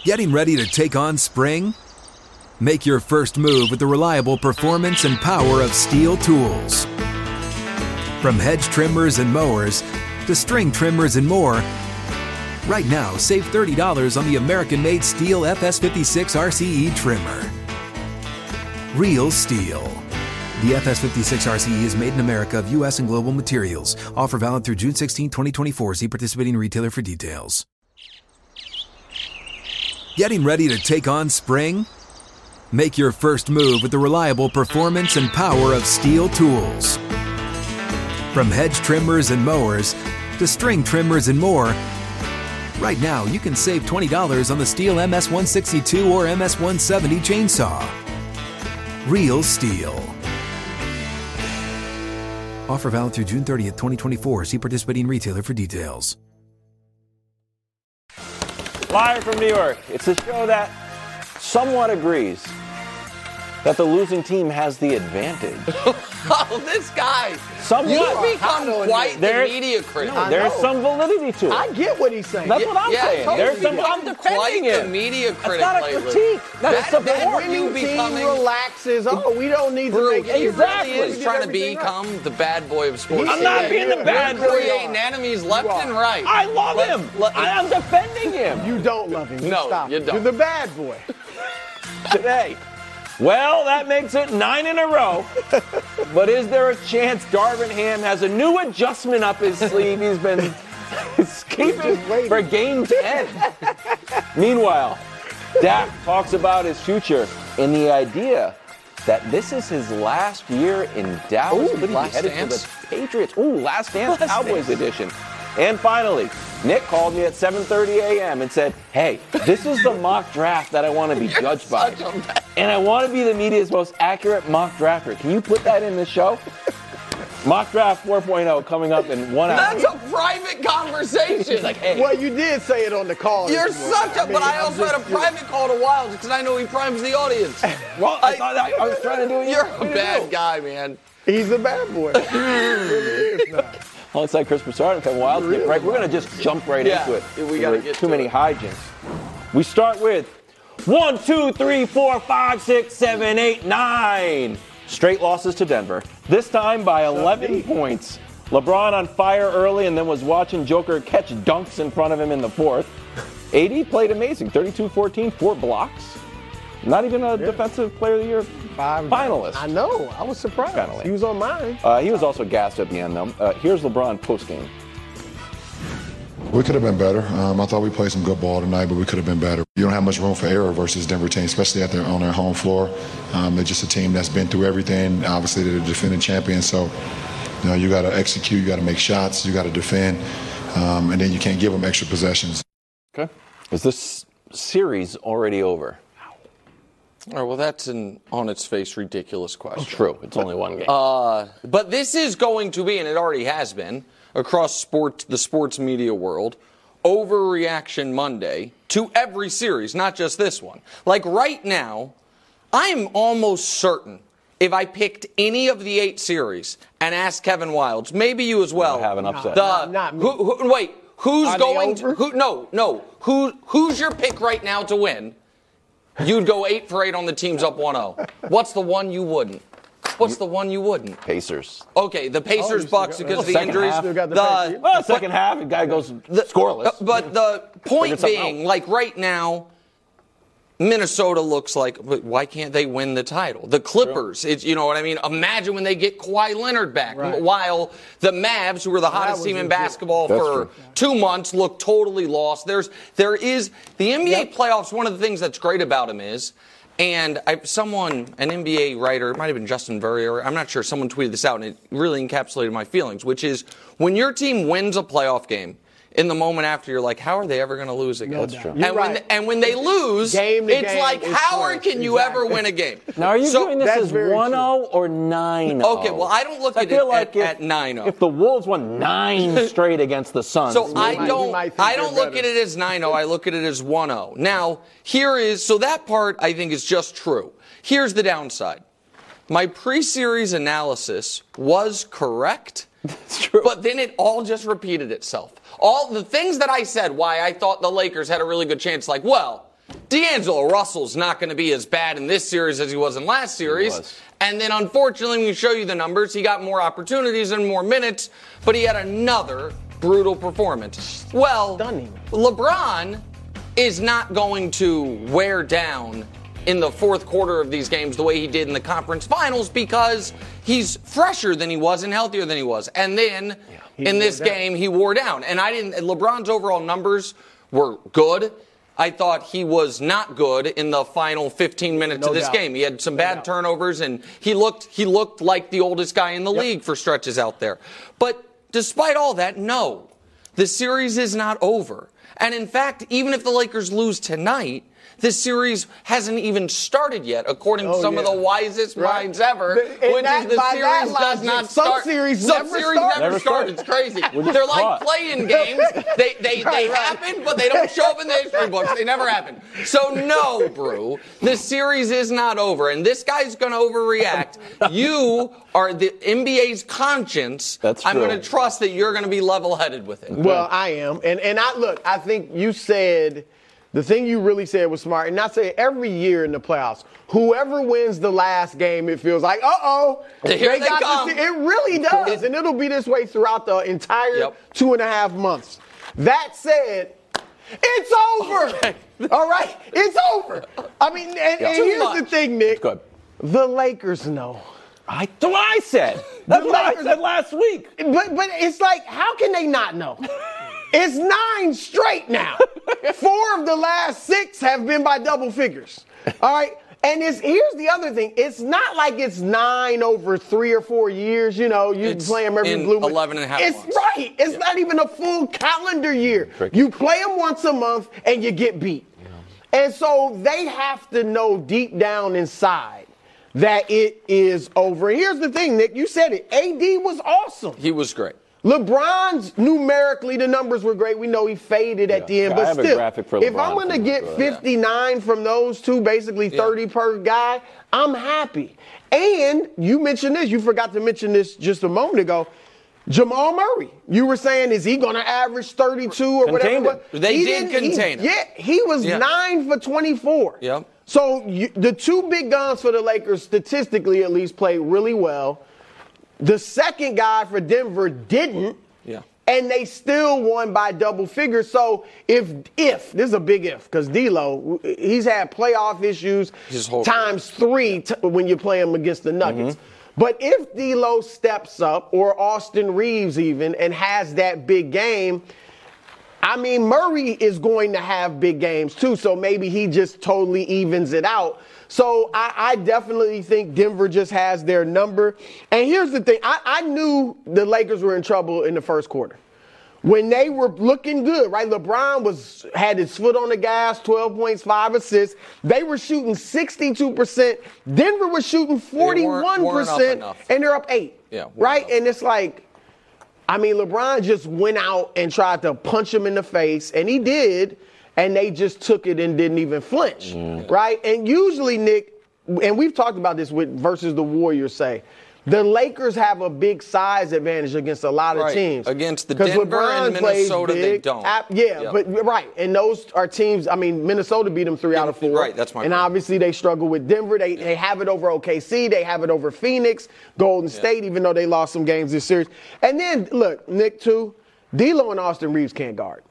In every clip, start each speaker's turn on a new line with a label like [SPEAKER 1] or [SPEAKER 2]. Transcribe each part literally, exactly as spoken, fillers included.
[SPEAKER 1] Getting ready to take on spring? Make your first move with the reliable performance and power of Steel tools. From hedge trimmers and mowers to string trimmers and more, right now save thirty dollars on the American-made Steel F S fifty-six R C E trimmer. Real Steel. The F S fifty-six R C E is made in America of U S and global materials. Offer valid through June sixteenth, twenty twenty-four. See participating retailer for details. Getting ready to take on spring? Make your first move with the reliable performance and power of Steel tools. From hedge trimmers and mowers to string trimmers and more, right now you can save twenty dollars on the Steel M S one sixty-two or M S one seventy chainsaw. Real Steel. Offer valid through June thirtieth, twenty twenty-four. See participating retailer for details.
[SPEAKER 2] Live from New York, it's a show that somewhat agrees that the losing team has the advantage.
[SPEAKER 3] Oh, this guy.
[SPEAKER 2] Somewhat.
[SPEAKER 3] You've become quite
[SPEAKER 2] there,
[SPEAKER 3] the media critic.
[SPEAKER 2] No, there's some validity to it.
[SPEAKER 4] I get what he's saying.
[SPEAKER 2] That's
[SPEAKER 3] yeah,
[SPEAKER 2] what I'm
[SPEAKER 3] yeah,
[SPEAKER 2] saying.
[SPEAKER 3] Totally.
[SPEAKER 2] There's some,
[SPEAKER 3] I'm
[SPEAKER 2] I'm defending
[SPEAKER 3] quite
[SPEAKER 2] it.
[SPEAKER 3] the media critic
[SPEAKER 2] That's not a
[SPEAKER 3] lately.
[SPEAKER 2] critique. That's
[SPEAKER 3] that,
[SPEAKER 2] support.
[SPEAKER 3] that
[SPEAKER 4] you
[SPEAKER 3] you becoming
[SPEAKER 4] team relaxes. Oh, we don't need
[SPEAKER 3] Brew,
[SPEAKER 4] to make it.
[SPEAKER 3] exactly.
[SPEAKER 4] He really
[SPEAKER 3] is
[SPEAKER 4] is
[SPEAKER 3] trying to become right. the bad boy of sports.
[SPEAKER 2] I'm not being the bad boy.
[SPEAKER 3] Creating enemies left and right.
[SPEAKER 2] I love
[SPEAKER 3] let,
[SPEAKER 2] him.
[SPEAKER 3] Let,
[SPEAKER 2] I am defending him.
[SPEAKER 4] You don't love him.
[SPEAKER 3] No,
[SPEAKER 4] Stop.
[SPEAKER 3] you don't.
[SPEAKER 4] You're the bad boy.
[SPEAKER 2] Today. Well, that makes it nine in a row. But is there a chance Darvin Ham has a new adjustment up his sleeve? He's been escaping for game ten. Meanwhile, Dak talks about his future and the idea that this is his last year in Dallas.
[SPEAKER 3] Ooh,
[SPEAKER 2] Could he be
[SPEAKER 3] last
[SPEAKER 2] headed
[SPEAKER 3] dance?
[SPEAKER 2] for the Patriots? Ooh, last dance,
[SPEAKER 3] Last
[SPEAKER 2] Cowboys
[SPEAKER 3] dance.
[SPEAKER 2] edition. And finally, Nick called me at seven thirty a.m. and said, hey, this is the mock draft that I want to be judged by. And I want to be the media's most accurate mock drafter. Can you put that in the show? Mock draft four point oh coming up in one hour.
[SPEAKER 3] That's a private conversation.
[SPEAKER 2] Like, hey.
[SPEAKER 4] Well, you did say it on the call.
[SPEAKER 3] You're
[SPEAKER 4] this morning.
[SPEAKER 3] such a,
[SPEAKER 4] I mean,
[SPEAKER 3] but I
[SPEAKER 4] I'm
[SPEAKER 3] also had a
[SPEAKER 4] just-
[SPEAKER 3] private call to Wild because I know he primes the audience.
[SPEAKER 2] Well, I, thought that, I was trying to do it.
[SPEAKER 3] You're a bad guy, man.
[SPEAKER 4] He's a bad boy. He really is now.
[SPEAKER 2] Alongside Chris Broussard and Kevin Wild.
[SPEAKER 4] Really?
[SPEAKER 2] Right, we're going to just jump right
[SPEAKER 3] Yeah,
[SPEAKER 2] into it.
[SPEAKER 3] we gotta
[SPEAKER 2] There
[SPEAKER 3] get
[SPEAKER 2] too
[SPEAKER 3] to
[SPEAKER 2] many
[SPEAKER 3] it.
[SPEAKER 2] hijinks. We start with one, two, three, four, five, six, seven, eight, nine. Straight losses to Denver. This time by eleven points. LeBron on fire early and then was watching Joker catch dunks in front of him in the fourth. A D played amazing. thirty-two fourteen, four blocks. Not even a yeah. Defensive Player of the Year
[SPEAKER 4] Five
[SPEAKER 2] finalist.
[SPEAKER 4] I know. I was surprised.
[SPEAKER 2] Finally.
[SPEAKER 4] He was on mine.
[SPEAKER 2] Uh, he was also gassed at the end, though. Uh, here's LeBron postgame.
[SPEAKER 5] We could have been better. Um, I thought we played some good ball tonight, but we could have been better. You don't have much room for error versus Denver team, especially at their, on their home floor. Um, they're just a team that's been through everything. Obviously, they're the defending champion, so you know you got to execute, you got to make shots, you got to defend, um, and then you can't give them extra possessions.
[SPEAKER 2] Okay. Is this series already over?
[SPEAKER 3] All right, well, that's an on its face ridiculous question.
[SPEAKER 2] True. It's only one game.
[SPEAKER 3] Uh, but this is going to be, and it already has been, across sport, the sports media world, overreaction Monday to every series, not just this one. Like right now, I am almost certain if I picked any of the eight series and asked Kevin Wildes, maybe you as well.
[SPEAKER 2] You'll have an upset.
[SPEAKER 3] The,
[SPEAKER 4] Not- not me.
[SPEAKER 3] who, who, wait, who's
[SPEAKER 4] Are they
[SPEAKER 3] going to,
[SPEAKER 4] over?
[SPEAKER 3] who, no, no, who, who's your pick right now to win? You'd go eight for eight on the team's up one oh. What's the one you wouldn't? What's the one you wouldn't?
[SPEAKER 2] Pacers.
[SPEAKER 3] Okay, the Pacers
[SPEAKER 4] you still
[SPEAKER 3] Bucks
[SPEAKER 4] got-
[SPEAKER 3] because
[SPEAKER 4] oh,
[SPEAKER 3] of the
[SPEAKER 2] second
[SPEAKER 3] injuries.
[SPEAKER 2] half.
[SPEAKER 4] Still got the
[SPEAKER 3] The-
[SPEAKER 4] Patriots.
[SPEAKER 2] Well, second half, the guy goes scoreless.
[SPEAKER 3] uh, But the point
[SPEAKER 2] Figured something
[SPEAKER 3] being,
[SPEAKER 2] out.
[SPEAKER 3] like right now, Minnesota looks like, but why can't they win the title? The Clippers, it's, you know what I mean? Imagine when they get Kawhi Leonard back.
[SPEAKER 4] Right.
[SPEAKER 3] While the Mavs, who were the hottest
[SPEAKER 4] was
[SPEAKER 3] team in
[SPEAKER 4] legit.
[SPEAKER 3] basketball
[SPEAKER 2] That's
[SPEAKER 3] for
[SPEAKER 2] true.
[SPEAKER 3] two months, look totally lost. There's, there is, the N B A
[SPEAKER 4] Yep.
[SPEAKER 3] playoffs, one of the things that's great about them is, and I, someone, an N B A writer, it might have been Justin Verrier, I'm not sure, someone tweeted this out, and it really encapsulated my feelings, which is when your team wins a playoff game, in the moment after, you're like, how are they ever going to lose again?
[SPEAKER 4] No
[SPEAKER 2] That's
[SPEAKER 4] doubt.
[SPEAKER 2] true.
[SPEAKER 4] You're
[SPEAKER 3] And when,
[SPEAKER 4] right.
[SPEAKER 3] and when they lose,
[SPEAKER 4] Game to
[SPEAKER 3] it's
[SPEAKER 4] game
[SPEAKER 3] like,
[SPEAKER 4] is
[SPEAKER 3] how
[SPEAKER 4] close.
[SPEAKER 3] can you
[SPEAKER 4] Exactly.
[SPEAKER 3] ever win a game?
[SPEAKER 2] Now, are you
[SPEAKER 3] So-
[SPEAKER 2] doing this
[SPEAKER 4] That's
[SPEAKER 2] as
[SPEAKER 4] very
[SPEAKER 2] one oh or nine oh?
[SPEAKER 3] Okay, well, I don't look
[SPEAKER 2] I
[SPEAKER 3] at
[SPEAKER 2] feel
[SPEAKER 3] it
[SPEAKER 2] like
[SPEAKER 3] at,
[SPEAKER 2] if,
[SPEAKER 3] at nine oh.
[SPEAKER 2] If the Wolves won nine straight against the Suns,
[SPEAKER 3] So I
[SPEAKER 4] might- we
[SPEAKER 3] don't,
[SPEAKER 4] might think
[SPEAKER 3] I
[SPEAKER 4] they're
[SPEAKER 3] don't look
[SPEAKER 4] better.
[SPEAKER 3] at it as nine oh. I look at it as one oh. Now, here is, so that part I think is just true. Here's the downside. My pre-series analysis was correct.
[SPEAKER 2] It's true.
[SPEAKER 3] But then it all just repeated itself. All the things that I said, why I thought the Lakers had a really good chance, like, well, D'Angelo Russell's not going to be as bad in this series as he was in last series. And then, unfortunately, when we show you the numbers, he got more opportunities and more minutes, but he had another brutal performance. Well,
[SPEAKER 4] Stunning.
[SPEAKER 3] LeBron is not going to wear down in the fourth quarter of these games the way he did in the conference finals because he's fresher than he was and healthier than he was. And then yeah, in this game, he wore down. And I didn't. LeBron's overall numbers were good. I thought he was not good in the final fifteen minutes no of this
[SPEAKER 4] doubt.
[SPEAKER 3] game. He had some
[SPEAKER 4] no
[SPEAKER 3] bad
[SPEAKER 4] doubt.
[SPEAKER 3] turnovers, and he looked he looked like the oldest guy in the yep. league for stretches out there. But despite all that, no, the series is not over. And in fact, even if the Lakers lose tonight, this series hasn't even started yet, according
[SPEAKER 4] oh,
[SPEAKER 3] to some
[SPEAKER 4] yeah.
[SPEAKER 3] of the wisest
[SPEAKER 4] right.
[SPEAKER 3] minds ever,
[SPEAKER 4] the,
[SPEAKER 3] which
[SPEAKER 4] that,
[SPEAKER 3] is the series
[SPEAKER 4] logic,
[SPEAKER 3] does not
[SPEAKER 4] some
[SPEAKER 3] start.
[SPEAKER 4] Series
[SPEAKER 3] some
[SPEAKER 4] never
[SPEAKER 3] series
[SPEAKER 4] start.
[SPEAKER 3] never,
[SPEAKER 6] never
[SPEAKER 3] start.
[SPEAKER 6] start.
[SPEAKER 3] It's crazy.
[SPEAKER 6] We're
[SPEAKER 3] They're like
[SPEAKER 6] caught.
[SPEAKER 3] playing games. They they,
[SPEAKER 4] right,
[SPEAKER 3] they
[SPEAKER 4] right.
[SPEAKER 3] happen, but they don't show up in the history books. They never happen. So no, Brew, this series is not over, and this guy's going to overreact. You are the N B A's conscience.
[SPEAKER 6] That's
[SPEAKER 3] I'm
[SPEAKER 6] true.
[SPEAKER 3] going to trust that you're going to be level-headed with it.
[SPEAKER 4] Well, I am. And and I look, I think you said the thing you really said was smart. And I say every year in the playoffs, whoever wins the last game, it feels like, uh-oh.
[SPEAKER 3] Here they
[SPEAKER 4] got
[SPEAKER 3] come.
[SPEAKER 4] This. It really does. And it'll be this way throughout the entire
[SPEAKER 3] Yep.
[SPEAKER 4] two and a half months. That said, it's over.
[SPEAKER 3] Okay.
[SPEAKER 4] All right? It's over. I mean, and, and
[SPEAKER 3] Too
[SPEAKER 4] here's
[SPEAKER 3] much.
[SPEAKER 4] the thing, Nick.
[SPEAKER 6] Good.
[SPEAKER 4] The Lakers know.
[SPEAKER 6] I, that's what I said. That's
[SPEAKER 4] The
[SPEAKER 6] what I
[SPEAKER 4] Lakers-
[SPEAKER 6] said last week.
[SPEAKER 4] But but it's like, how can they not know? It's nine straight now. Four of the last six have been by double figures. All right? And it's here's the other thing. It's not like it's nine over three or four years. You know, you
[SPEAKER 3] It's
[SPEAKER 4] play them every
[SPEAKER 3] in
[SPEAKER 4] blue moon.
[SPEAKER 3] eleven and a half
[SPEAKER 4] It's
[SPEAKER 3] months.
[SPEAKER 4] right. It's
[SPEAKER 3] Yeah.
[SPEAKER 4] not even a full calendar year.
[SPEAKER 6] Tricky.
[SPEAKER 4] You play them once a month and you get beat. And so they have to know deep down inside that it is over. Here's the thing, Nick. You said it. A D was awesome.
[SPEAKER 3] He was great.
[SPEAKER 4] LeBron's numerically, the numbers were great. We know he faded at the end,
[SPEAKER 6] I
[SPEAKER 4] but
[SPEAKER 6] have a
[SPEAKER 4] still,
[SPEAKER 6] graphic for
[SPEAKER 4] if
[SPEAKER 6] LeBron
[SPEAKER 4] I'm going to
[SPEAKER 6] from
[SPEAKER 4] get
[SPEAKER 6] LeBron.
[SPEAKER 4] fifty-nine from those two, basically thirty per guy, I'm happy. And you mentioned this. You forgot to mention this just a moment ago. Jamal Murray. You were saying, is he going to average thirty-two or
[SPEAKER 6] Contained
[SPEAKER 4] whatever?
[SPEAKER 6] him.
[SPEAKER 3] They
[SPEAKER 4] He
[SPEAKER 3] did
[SPEAKER 4] didn't- he-
[SPEAKER 3] contain him.
[SPEAKER 4] Yeah, he was
[SPEAKER 3] Yeah.
[SPEAKER 4] nine for twenty-four.
[SPEAKER 3] Yep.
[SPEAKER 4] So you, the two big guns for the Lakers, statistically at least, played really well. The second guy for Denver didn't.
[SPEAKER 3] Yeah.
[SPEAKER 4] And they still won by double figures. So if if this is a big if, because D'Lo, he's had playoff issues
[SPEAKER 3] His whole
[SPEAKER 4] times three t- when you play him against the Nuggets. But if D'Lo steps up, or Austin Reeves even, and has that big game, I mean, Murray is going to have big games too. So maybe he just totally evens it out. So I, I definitely think Denver just has their number. And here's the thing. I, I knew the Lakers were in trouble in the first quarter. When they were looking good, right? LeBron was had his foot on the gas, twelve points, five assists. They were shooting sixty-two percent. Denver was shooting forty-one percent,
[SPEAKER 3] enough.
[SPEAKER 4] and they're up eight.
[SPEAKER 3] Yeah, weren't
[SPEAKER 4] right?
[SPEAKER 3] up.
[SPEAKER 4] And it's like, I mean, LeBron just went out and tried to punch him in the face, and he did, and they just took it and didn't even flinch, right? And usually, Nick, and we've talked about this with versus the Warriors, say, the Lakers have a big size advantage against a lot of
[SPEAKER 3] Right.
[SPEAKER 4] teams.
[SPEAKER 3] Against the
[SPEAKER 4] 'Cause
[SPEAKER 3] Denver and
[SPEAKER 4] LeBron plays
[SPEAKER 3] Minnesota, they
[SPEAKER 4] big.
[SPEAKER 3] don't.
[SPEAKER 4] Ap- yeah,
[SPEAKER 3] Yep.
[SPEAKER 4] but right. And those are teams, I mean, Minnesota beat them three out of four.
[SPEAKER 3] Right, that's my
[SPEAKER 4] And
[SPEAKER 3] point.
[SPEAKER 4] obviously they struggle with Denver. They, they have it over O K C. They have it over Phoenix, Golden State, even though they lost some games this series. And then, look, Nick, too, D'Lo and Austin Reeves can't guard.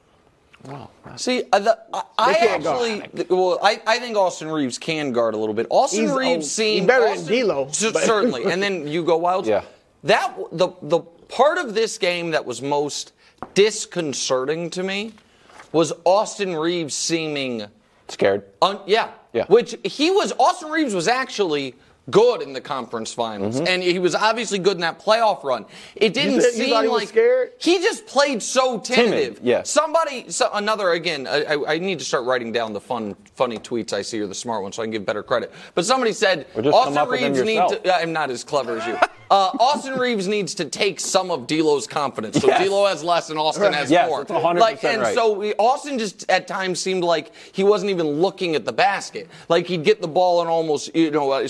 [SPEAKER 3] See, uh, the, I, I
[SPEAKER 4] can't
[SPEAKER 3] actually,
[SPEAKER 4] guard.
[SPEAKER 3] th- well, I, I think Austin Reeves can guard a little bit. Austin
[SPEAKER 4] He's-
[SPEAKER 3] Reeves
[SPEAKER 4] oh,
[SPEAKER 3] seemed
[SPEAKER 4] he's better than
[SPEAKER 3] Austin-
[SPEAKER 4] D'Lo,
[SPEAKER 3] c-
[SPEAKER 4] but-
[SPEAKER 3] certainly. And then you go Wilds.
[SPEAKER 6] Yeah.
[SPEAKER 3] That the the part of this game that was most disconcerting to me was Austin Reeves seeming,
[SPEAKER 6] Scared.
[SPEAKER 3] un, yeah,
[SPEAKER 6] Yeah.
[SPEAKER 3] which he was. Austin Reeves was actually good in the conference finals, and he was obviously good in that playoff run. It didn't
[SPEAKER 4] said- you
[SPEAKER 3] seem
[SPEAKER 4] thought he was
[SPEAKER 3] like
[SPEAKER 4] scared?
[SPEAKER 3] he just played so tentative.
[SPEAKER 6] yeah.
[SPEAKER 3] Somebody, so another again. I, I- I need to start writing down the fun, funny tweets I see or the smart ones so I can give better credit. But somebody said
[SPEAKER 6] Or just come
[SPEAKER 3] Austin
[SPEAKER 6] up with them
[SPEAKER 3] Reeves needs.
[SPEAKER 6] yourself.
[SPEAKER 3] To, I'm not as clever as you. Uh, Austin Reeves needs to take some of D'Lo's confidence. So
[SPEAKER 6] Yes.
[SPEAKER 3] D'Lo has less and Austin has
[SPEAKER 6] Yes,
[SPEAKER 3] more.
[SPEAKER 6] that's one hundred
[SPEAKER 3] Like,
[SPEAKER 6] percent
[SPEAKER 3] and
[SPEAKER 6] right.
[SPEAKER 3] so we, Austin just at times seemed like he wasn't even looking at the basket. Like he'd get the ball and almost you know uh, circulate.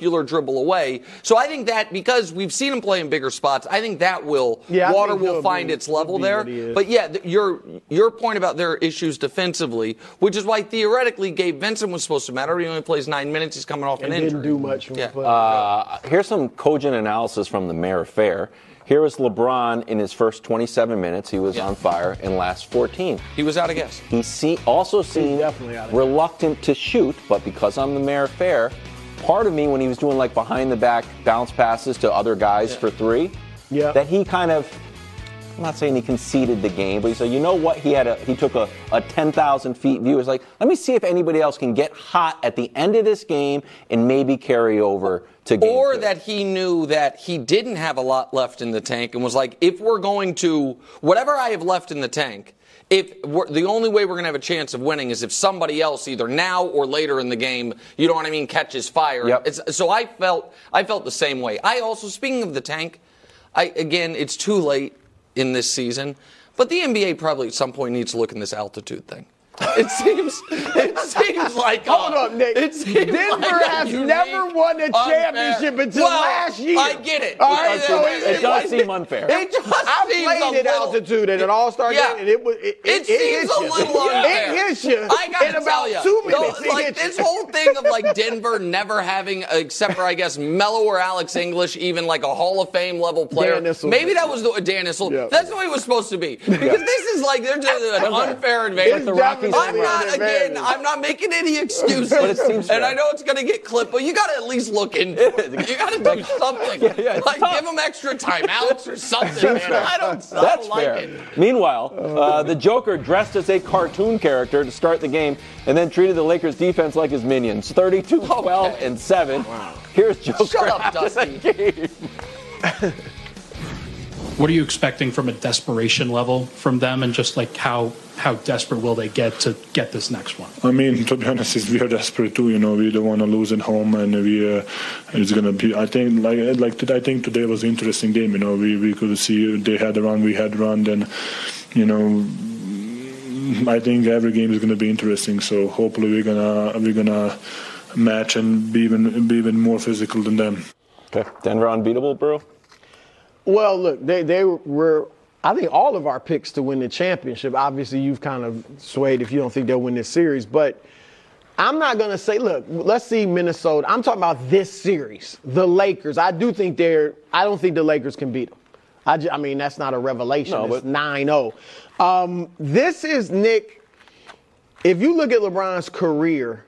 [SPEAKER 3] circular dribble away. So I think that because we've seen him play in bigger spots, I think that will
[SPEAKER 4] Yeah, I
[SPEAKER 3] water
[SPEAKER 4] think
[SPEAKER 3] will
[SPEAKER 4] he'll
[SPEAKER 3] find
[SPEAKER 4] be-
[SPEAKER 3] its level
[SPEAKER 4] he'll be
[SPEAKER 3] there.
[SPEAKER 4] what he is.
[SPEAKER 3] But yeah, th- your your point about their issues defensively, which is why theoretically Gabe Vincent was supposed to matter. He only plays nine minutes. He's coming off
[SPEAKER 4] And
[SPEAKER 3] an
[SPEAKER 4] didn't
[SPEAKER 3] injury.
[SPEAKER 4] do much. From
[SPEAKER 3] Yeah.
[SPEAKER 4] the play.
[SPEAKER 6] Uh, here's some cogent analysis from the Mayor Fair. Here was LeBron in his first twenty-seven minutes. He was
[SPEAKER 3] Yeah.
[SPEAKER 6] on fire. In last fourteen,
[SPEAKER 3] He was out of gas.
[SPEAKER 6] he see, also seemed
[SPEAKER 4] definitely out of it.
[SPEAKER 6] reluctant to shoot, but because I'm the Mayor Fair, part of me when he was doing like behind the back bounce passes to other guys
[SPEAKER 3] Yeah.
[SPEAKER 6] for three,
[SPEAKER 4] Yeah.
[SPEAKER 6] that he kind of, I'm not saying he conceded the game, but he said, you know what? He had a he took a, a ten thousand feet view. It's like, let me see if anybody else can get hot at the end of this game and maybe carry over to game
[SPEAKER 3] Or
[SPEAKER 6] two.
[SPEAKER 3] that he knew that he didn't have a lot left in the tank and was like, if we're going to, whatever I have left in the tank, if we're, the only way we're going to have a chance of winning is if somebody else, either now or later in the game, you know what I mean, catches fire.
[SPEAKER 6] Yep.
[SPEAKER 3] It's, so I felt, I felt the same way. I also, speaking of the tank, I again, it's too late in this season, but the N B A probably at some point needs to look in this altitude thing. It seems. It seems like.
[SPEAKER 4] Hold
[SPEAKER 3] uh,
[SPEAKER 4] up, Nick.
[SPEAKER 3] It seems
[SPEAKER 4] Denver
[SPEAKER 3] like a
[SPEAKER 4] has
[SPEAKER 3] unique,
[SPEAKER 4] never won a
[SPEAKER 3] unfair-
[SPEAKER 4] championship until
[SPEAKER 3] Well,
[SPEAKER 4] last year.
[SPEAKER 3] I get it.
[SPEAKER 4] All right,
[SPEAKER 3] It-
[SPEAKER 4] so
[SPEAKER 3] it-
[SPEAKER 4] it-
[SPEAKER 6] it does seem unfair.
[SPEAKER 3] It just
[SPEAKER 4] I
[SPEAKER 3] seems
[SPEAKER 4] played
[SPEAKER 3] a
[SPEAKER 4] at
[SPEAKER 3] little-
[SPEAKER 4] altitude at an All-Star
[SPEAKER 3] Yeah.
[SPEAKER 4] game, and it was it,
[SPEAKER 3] It,
[SPEAKER 4] it,
[SPEAKER 3] seems
[SPEAKER 4] hits
[SPEAKER 3] a
[SPEAKER 4] you.
[SPEAKER 3] little unfair.
[SPEAKER 4] It hits you.
[SPEAKER 3] I gotta
[SPEAKER 4] in
[SPEAKER 3] tell
[SPEAKER 4] about
[SPEAKER 3] you,
[SPEAKER 4] two
[SPEAKER 3] no,
[SPEAKER 4] minutes. it
[SPEAKER 3] like
[SPEAKER 4] hits
[SPEAKER 3] this
[SPEAKER 4] you.
[SPEAKER 3] whole thing of like Denver never having, except for I guess Melo or Alex English, even like a Hall of Fame level player.
[SPEAKER 4] Dan Issel.
[SPEAKER 3] Maybe that was the Dan Issel.
[SPEAKER 4] Yeah.
[SPEAKER 3] That's the way it was supposed to be. Because this is like they're just an unfair advantage.
[SPEAKER 4] It's definitely
[SPEAKER 3] I'm
[SPEAKER 4] an
[SPEAKER 3] not
[SPEAKER 4] advantage.
[SPEAKER 3] again. I'm not making any excuses.
[SPEAKER 6] But it seems
[SPEAKER 3] and
[SPEAKER 6] fair.
[SPEAKER 3] I know it's going to get clipped, but you got to at least look into it. You got to do something.
[SPEAKER 6] yeah, it's
[SPEAKER 3] like
[SPEAKER 6] tough.
[SPEAKER 3] give them extra timeouts or something. Man. I don't. I
[SPEAKER 6] That's
[SPEAKER 3] don't like
[SPEAKER 6] fair.
[SPEAKER 3] it.
[SPEAKER 6] Meanwhile, uh, the Joker dressed as a cartoon character to start the game and then treated the Lakers defense like his minions. thirty-two, twelve,
[SPEAKER 3] Okay.
[SPEAKER 6] and seven. Here's Joker.
[SPEAKER 3] Shut up,
[SPEAKER 6] after the
[SPEAKER 3] Dusty.
[SPEAKER 6] game.
[SPEAKER 7] What are you expecting from a desperation level from them, and just like how how desperate will they get to get this next one?
[SPEAKER 8] I mean, to be honest, is we are desperate too. You know, we don't want to lose at home, and we uh, it's gonna be. I think like like I think today was an interesting game. You know, we we could see they had a run, we had run, and you know, I think every game is gonna be interesting. So hopefully we're gonna we're gonna match and be even be even more physical than them.
[SPEAKER 6] Okay. Denver unbeatable, bro?
[SPEAKER 4] Well, look, they they were. I think all of our picks to win the championship. Obviously, you've kind of swayed if you don't think they'll win this series, but I'm not going to say, look, let's see Minnesota. I'm talking about this series, the Lakers. I do think they're, I don't think the Lakers can beat them. I, ju- I mean, that's not a revelation.
[SPEAKER 6] No,
[SPEAKER 4] it's
[SPEAKER 6] but-
[SPEAKER 4] nine oh. Um, this is, Nick, if you look at LeBron's career,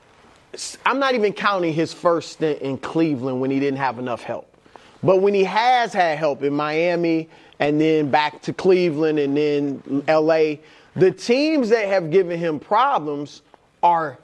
[SPEAKER 4] s- I'm not even counting his first stint in Cleveland when he didn't have enough help. But when he has had help in Miami and then back to Cleveland and then L A, the teams that have given him problems are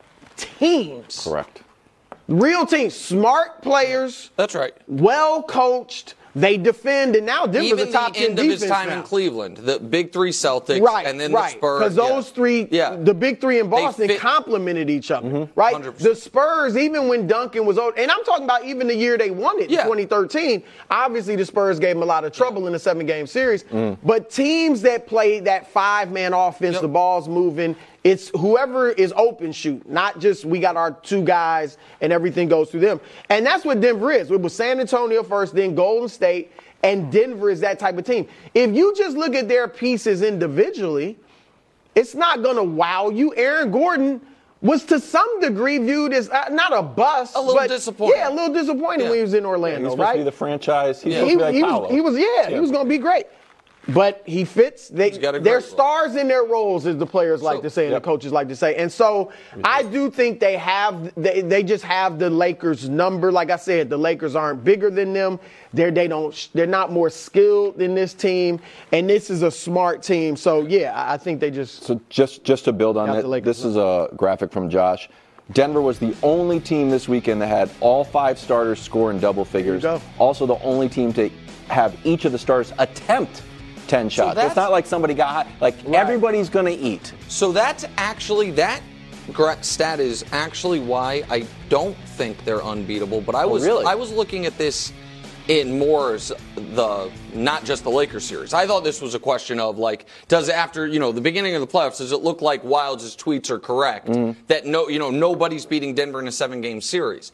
[SPEAKER 4] teams.
[SPEAKER 6] Correct.
[SPEAKER 4] Real teams, smart players,
[SPEAKER 3] That's right.
[SPEAKER 4] well coached. They defend, and now Denver's
[SPEAKER 3] Even
[SPEAKER 4] a top
[SPEAKER 3] the
[SPEAKER 4] ten
[SPEAKER 3] end of his
[SPEAKER 4] defense
[SPEAKER 3] time
[SPEAKER 4] now.
[SPEAKER 3] in Cleveland, the big three Celtics,
[SPEAKER 4] Right,
[SPEAKER 3] and then
[SPEAKER 4] right.
[SPEAKER 3] the Spurs.
[SPEAKER 4] Because those
[SPEAKER 3] yeah.
[SPEAKER 4] three,
[SPEAKER 3] yeah.
[SPEAKER 4] the big three in Boston
[SPEAKER 3] fit-
[SPEAKER 4] complemented each other, right?
[SPEAKER 3] one hundred percent.
[SPEAKER 4] The Spurs, even when Duncan was old, and I'm talking about even the year they won it
[SPEAKER 3] Yeah.
[SPEAKER 4] in twenty thirteen, obviously the Spurs gave them a lot of trouble in the seven-game series. But teams that play that five-man offense,
[SPEAKER 3] Yep.
[SPEAKER 4] the ball's moving, it's whoever is open shoot, not just we got our two guys and everything goes through them. And that's what Denver is. It was San Antonio first, then Golden State, and Denver is that type of team. If you just look at their pieces individually, it's not going to wow you. Aaron Gordon was to some degree viewed as uh, not a bust.
[SPEAKER 3] A little
[SPEAKER 4] but,
[SPEAKER 3] disappointing.
[SPEAKER 4] Yeah, a little disappointing
[SPEAKER 3] Yeah.
[SPEAKER 4] when he was in
[SPEAKER 6] He's
[SPEAKER 4] Orlando,
[SPEAKER 6] supposed
[SPEAKER 4] right?
[SPEAKER 6] to be the franchise. He's
[SPEAKER 3] Yeah.
[SPEAKER 6] supposed
[SPEAKER 4] he,
[SPEAKER 6] to be like
[SPEAKER 4] he was,
[SPEAKER 6] Paolo.
[SPEAKER 4] he was, yeah, he was going to be great. But he fits. They,
[SPEAKER 3] got a
[SPEAKER 4] they're
[SPEAKER 3] great role.
[SPEAKER 4] stars in their roles, as the players like
[SPEAKER 3] So-
[SPEAKER 4] to say and
[SPEAKER 6] Yep.
[SPEAKER 4] the coaches like to say. And so I do think they have, they, they just have the Lakers number. Like I said, the Lakers aren't bigger than them. They're, they don't, they're not more skilled than this team. And this is a smart team. So, yeah, I I think they just.
[SPEAKER 6] So just just to build on
[SPEAKER 4] Got
[SPEAKER 6] it,
[SPEAKER 4] the Lakers
[SPEAKER 6] this is a graphic from Josh. Denver was the only team this weekend that had all five starters score in double figures.
[SPEAKER 4] go.
[SPEAKER 6] Also the only team to have each of the starters attempt ten shots.
[SPEAKER 3] that's-
[SPEAKER 6] It's not like somebody got hot. Like everybody's going to eat.
[SPEAKER 3] So that's actually that gra- stat is actually why I don't think they're unbeatable. But I was
[SPEAKER 6] really?
[SPEAKER 3] I was looking at this in more as the not just the Lakers series. I thought this was a question of like, does after you know the beginning of the playoffs, does it look like Wilds' tweets are correct that no you know nobody's beating Denver in a seven game series?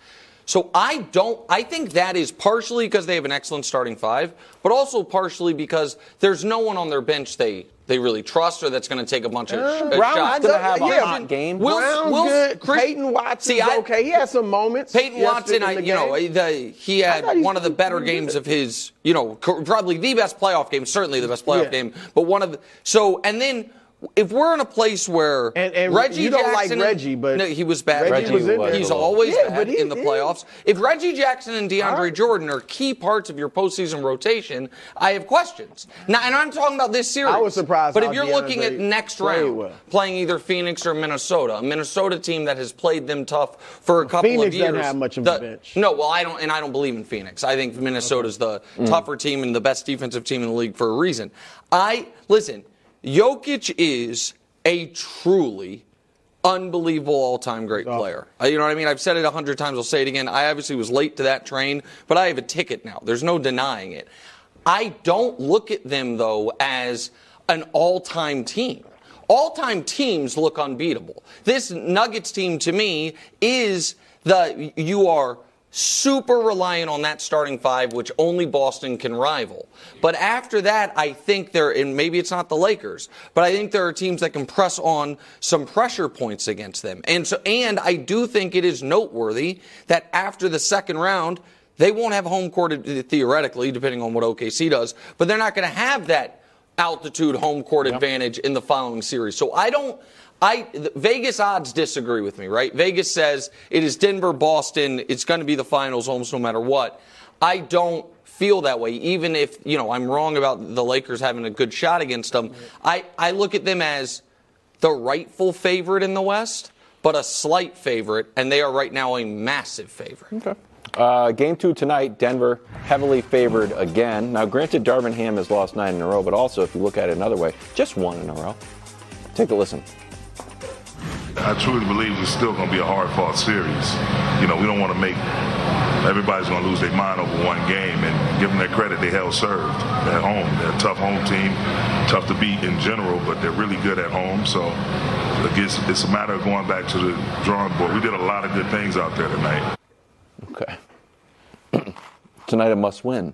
[SPEAKER 3] So I don't, I think that is partially because they have an excellent starting five, but also partially because there's no one on their bench they they really trust or that's going to take a bunch of
[SPEAKER 4] Uh,
[SPEAKER 3] sh-
[SPEAKER 4] Brown's
[SPEAKER 3] shots.
[SPEAKER 6] going to have a
[SPEAKER 4] Yeah,
[SPEAKER 6] hot game.
[SPEAKER 3] Will-
[SPEAKER 4] Brown's
[SPEAKER 3] Will-
[SPEAKER 4] good.
[SPEAKER 3] Chris-
[SPEAKER 4] Peyton Watson's
[SPEAKER 3] See, I-
[SPEAKER 4] okay. He had some moments.
[SPEAKER 3] Peyton Watson,
[SPEAKER 4] yesterday
[SPEAKER 3] I,
[SPEAKER 4] in the
[SPEAKER 3] you know,
[SPEAKER 4] game.
[SPEAKER 3] the, he
[SPEAKER 4] I
[SPEAKER 3] had
[SPEAKER 4] thought he
[SPEAKER 3] one of the
[SPEAKER 4] was
[SPEAKER 3] better
[SPEAKER 4] pretty
[SPEAKER 3] games
[SPEAKER 4] good.
[SPEAKER 3] of his, you know, co- probably the best playoff game, certainly the best playoff
[SPEAKER 4] Yeah.
[SPEAKER 3] game, but one of the, so, and then, if we're in a place where
[SPEAKER 4] And- and
[SPEAKER 3] Reggie
[SPEAKER 4] you don't like
[SPEAKER 3] Jackson and-
[SPEAKER 4] Reggie, but
[SPEAKER 3] no, he was bad.
[SPEAKER 4] Reggie was in there.
[SPEAKER 3] He's always
[SPEAKER 4] Yeah,
[SPEAKER 3] bad
[SPEAKER 4] but he-
[SPEAKER 3] in the
[SPEAKER 4] he-
[SPEAKER 3] playoffs. If Reggie Jackson and DeAndre
[SPEAKER 4] Right.
[SPEAKER 3] Jordan are key parts of your postseason rotation, I have questions. Now, and I'm talking about this series.
[SPEAKER 4] I was surprised
[SPEAKER 3] But
[SPEAKER 4] how
[SPEAKER 3] if you're looking at
[SPEAKER 4] DeAndre
[SPEAKER 3] next
[SPEAKER 4] played
[SPEAKER 3] round,
[SPEAKER 4] well.
[SPEAKER 3] playing either Phoenix or Minnesota, a Minnesota team that has played them tough for a couple
[SPEAKER 4] Phoenix
[SPEAKER 3] of years.
[SPEAKER 4] doesn't have much of
[SPEAKER 3] the-
[SPEAKER 4] a bench.
[SPEAKER 3] No, well, I don't, and I don't believe in Phoenix. I think Minnesota's the tougher team and the best defensive team in the league for a reason. I listen. Jokic is a truly unbelievable all-time great player. Uh, You know what I mean? I've said it a hundred times. I'll say it again. I obviously was late to that train, but I have a ticket now. There's no denying it. I don't look at them, though, as an all-time team. All-time teams look unbeatable. This Nuggets team, to me, is the you are super reliant on that starting five, which only Boston can rival. But after that, I think there, and maybe it's not the Lakers, but I think there are teams that can press on some pressure points against them. And so, and I do think it is noteworthy that after the second round, they won't have home court theoretically, depending on what O K C does, but they're not going to have that altitude home court yep. advantage in the following series. So I don't. I Vegas odds disagree with me, right? Vegas says it is Denver, Boston. It's going to be the finals almost no matter what. I don't feel that way, even if, you know, I'm wrong about the Lakers having a good shot against them. I, I look at them as the rightful favorite in the West, but a slight favorite, and they are right now a massive favorite.
[SPEAKER 6] Okay. Uh, game two tonight, Denver heavily favored again. Now, granted, Darvin Ham has lost nine in a row, but also, if you look at it another way, just one in a row. Take a listen.
[SPEAKER 9] I truly believe it's still going to be a hard-fought series. You know, we don't want to make everybody's going to lose their mind over one game, and give them their credit, they held served at home. They're a tough home team, tough to beat in general, but they're really good at home. So I guess it's a matter of going back to the drawing board. We did a lot of good things out there tonight.
[SPEAKER 6] Okay. Tonight a must-win.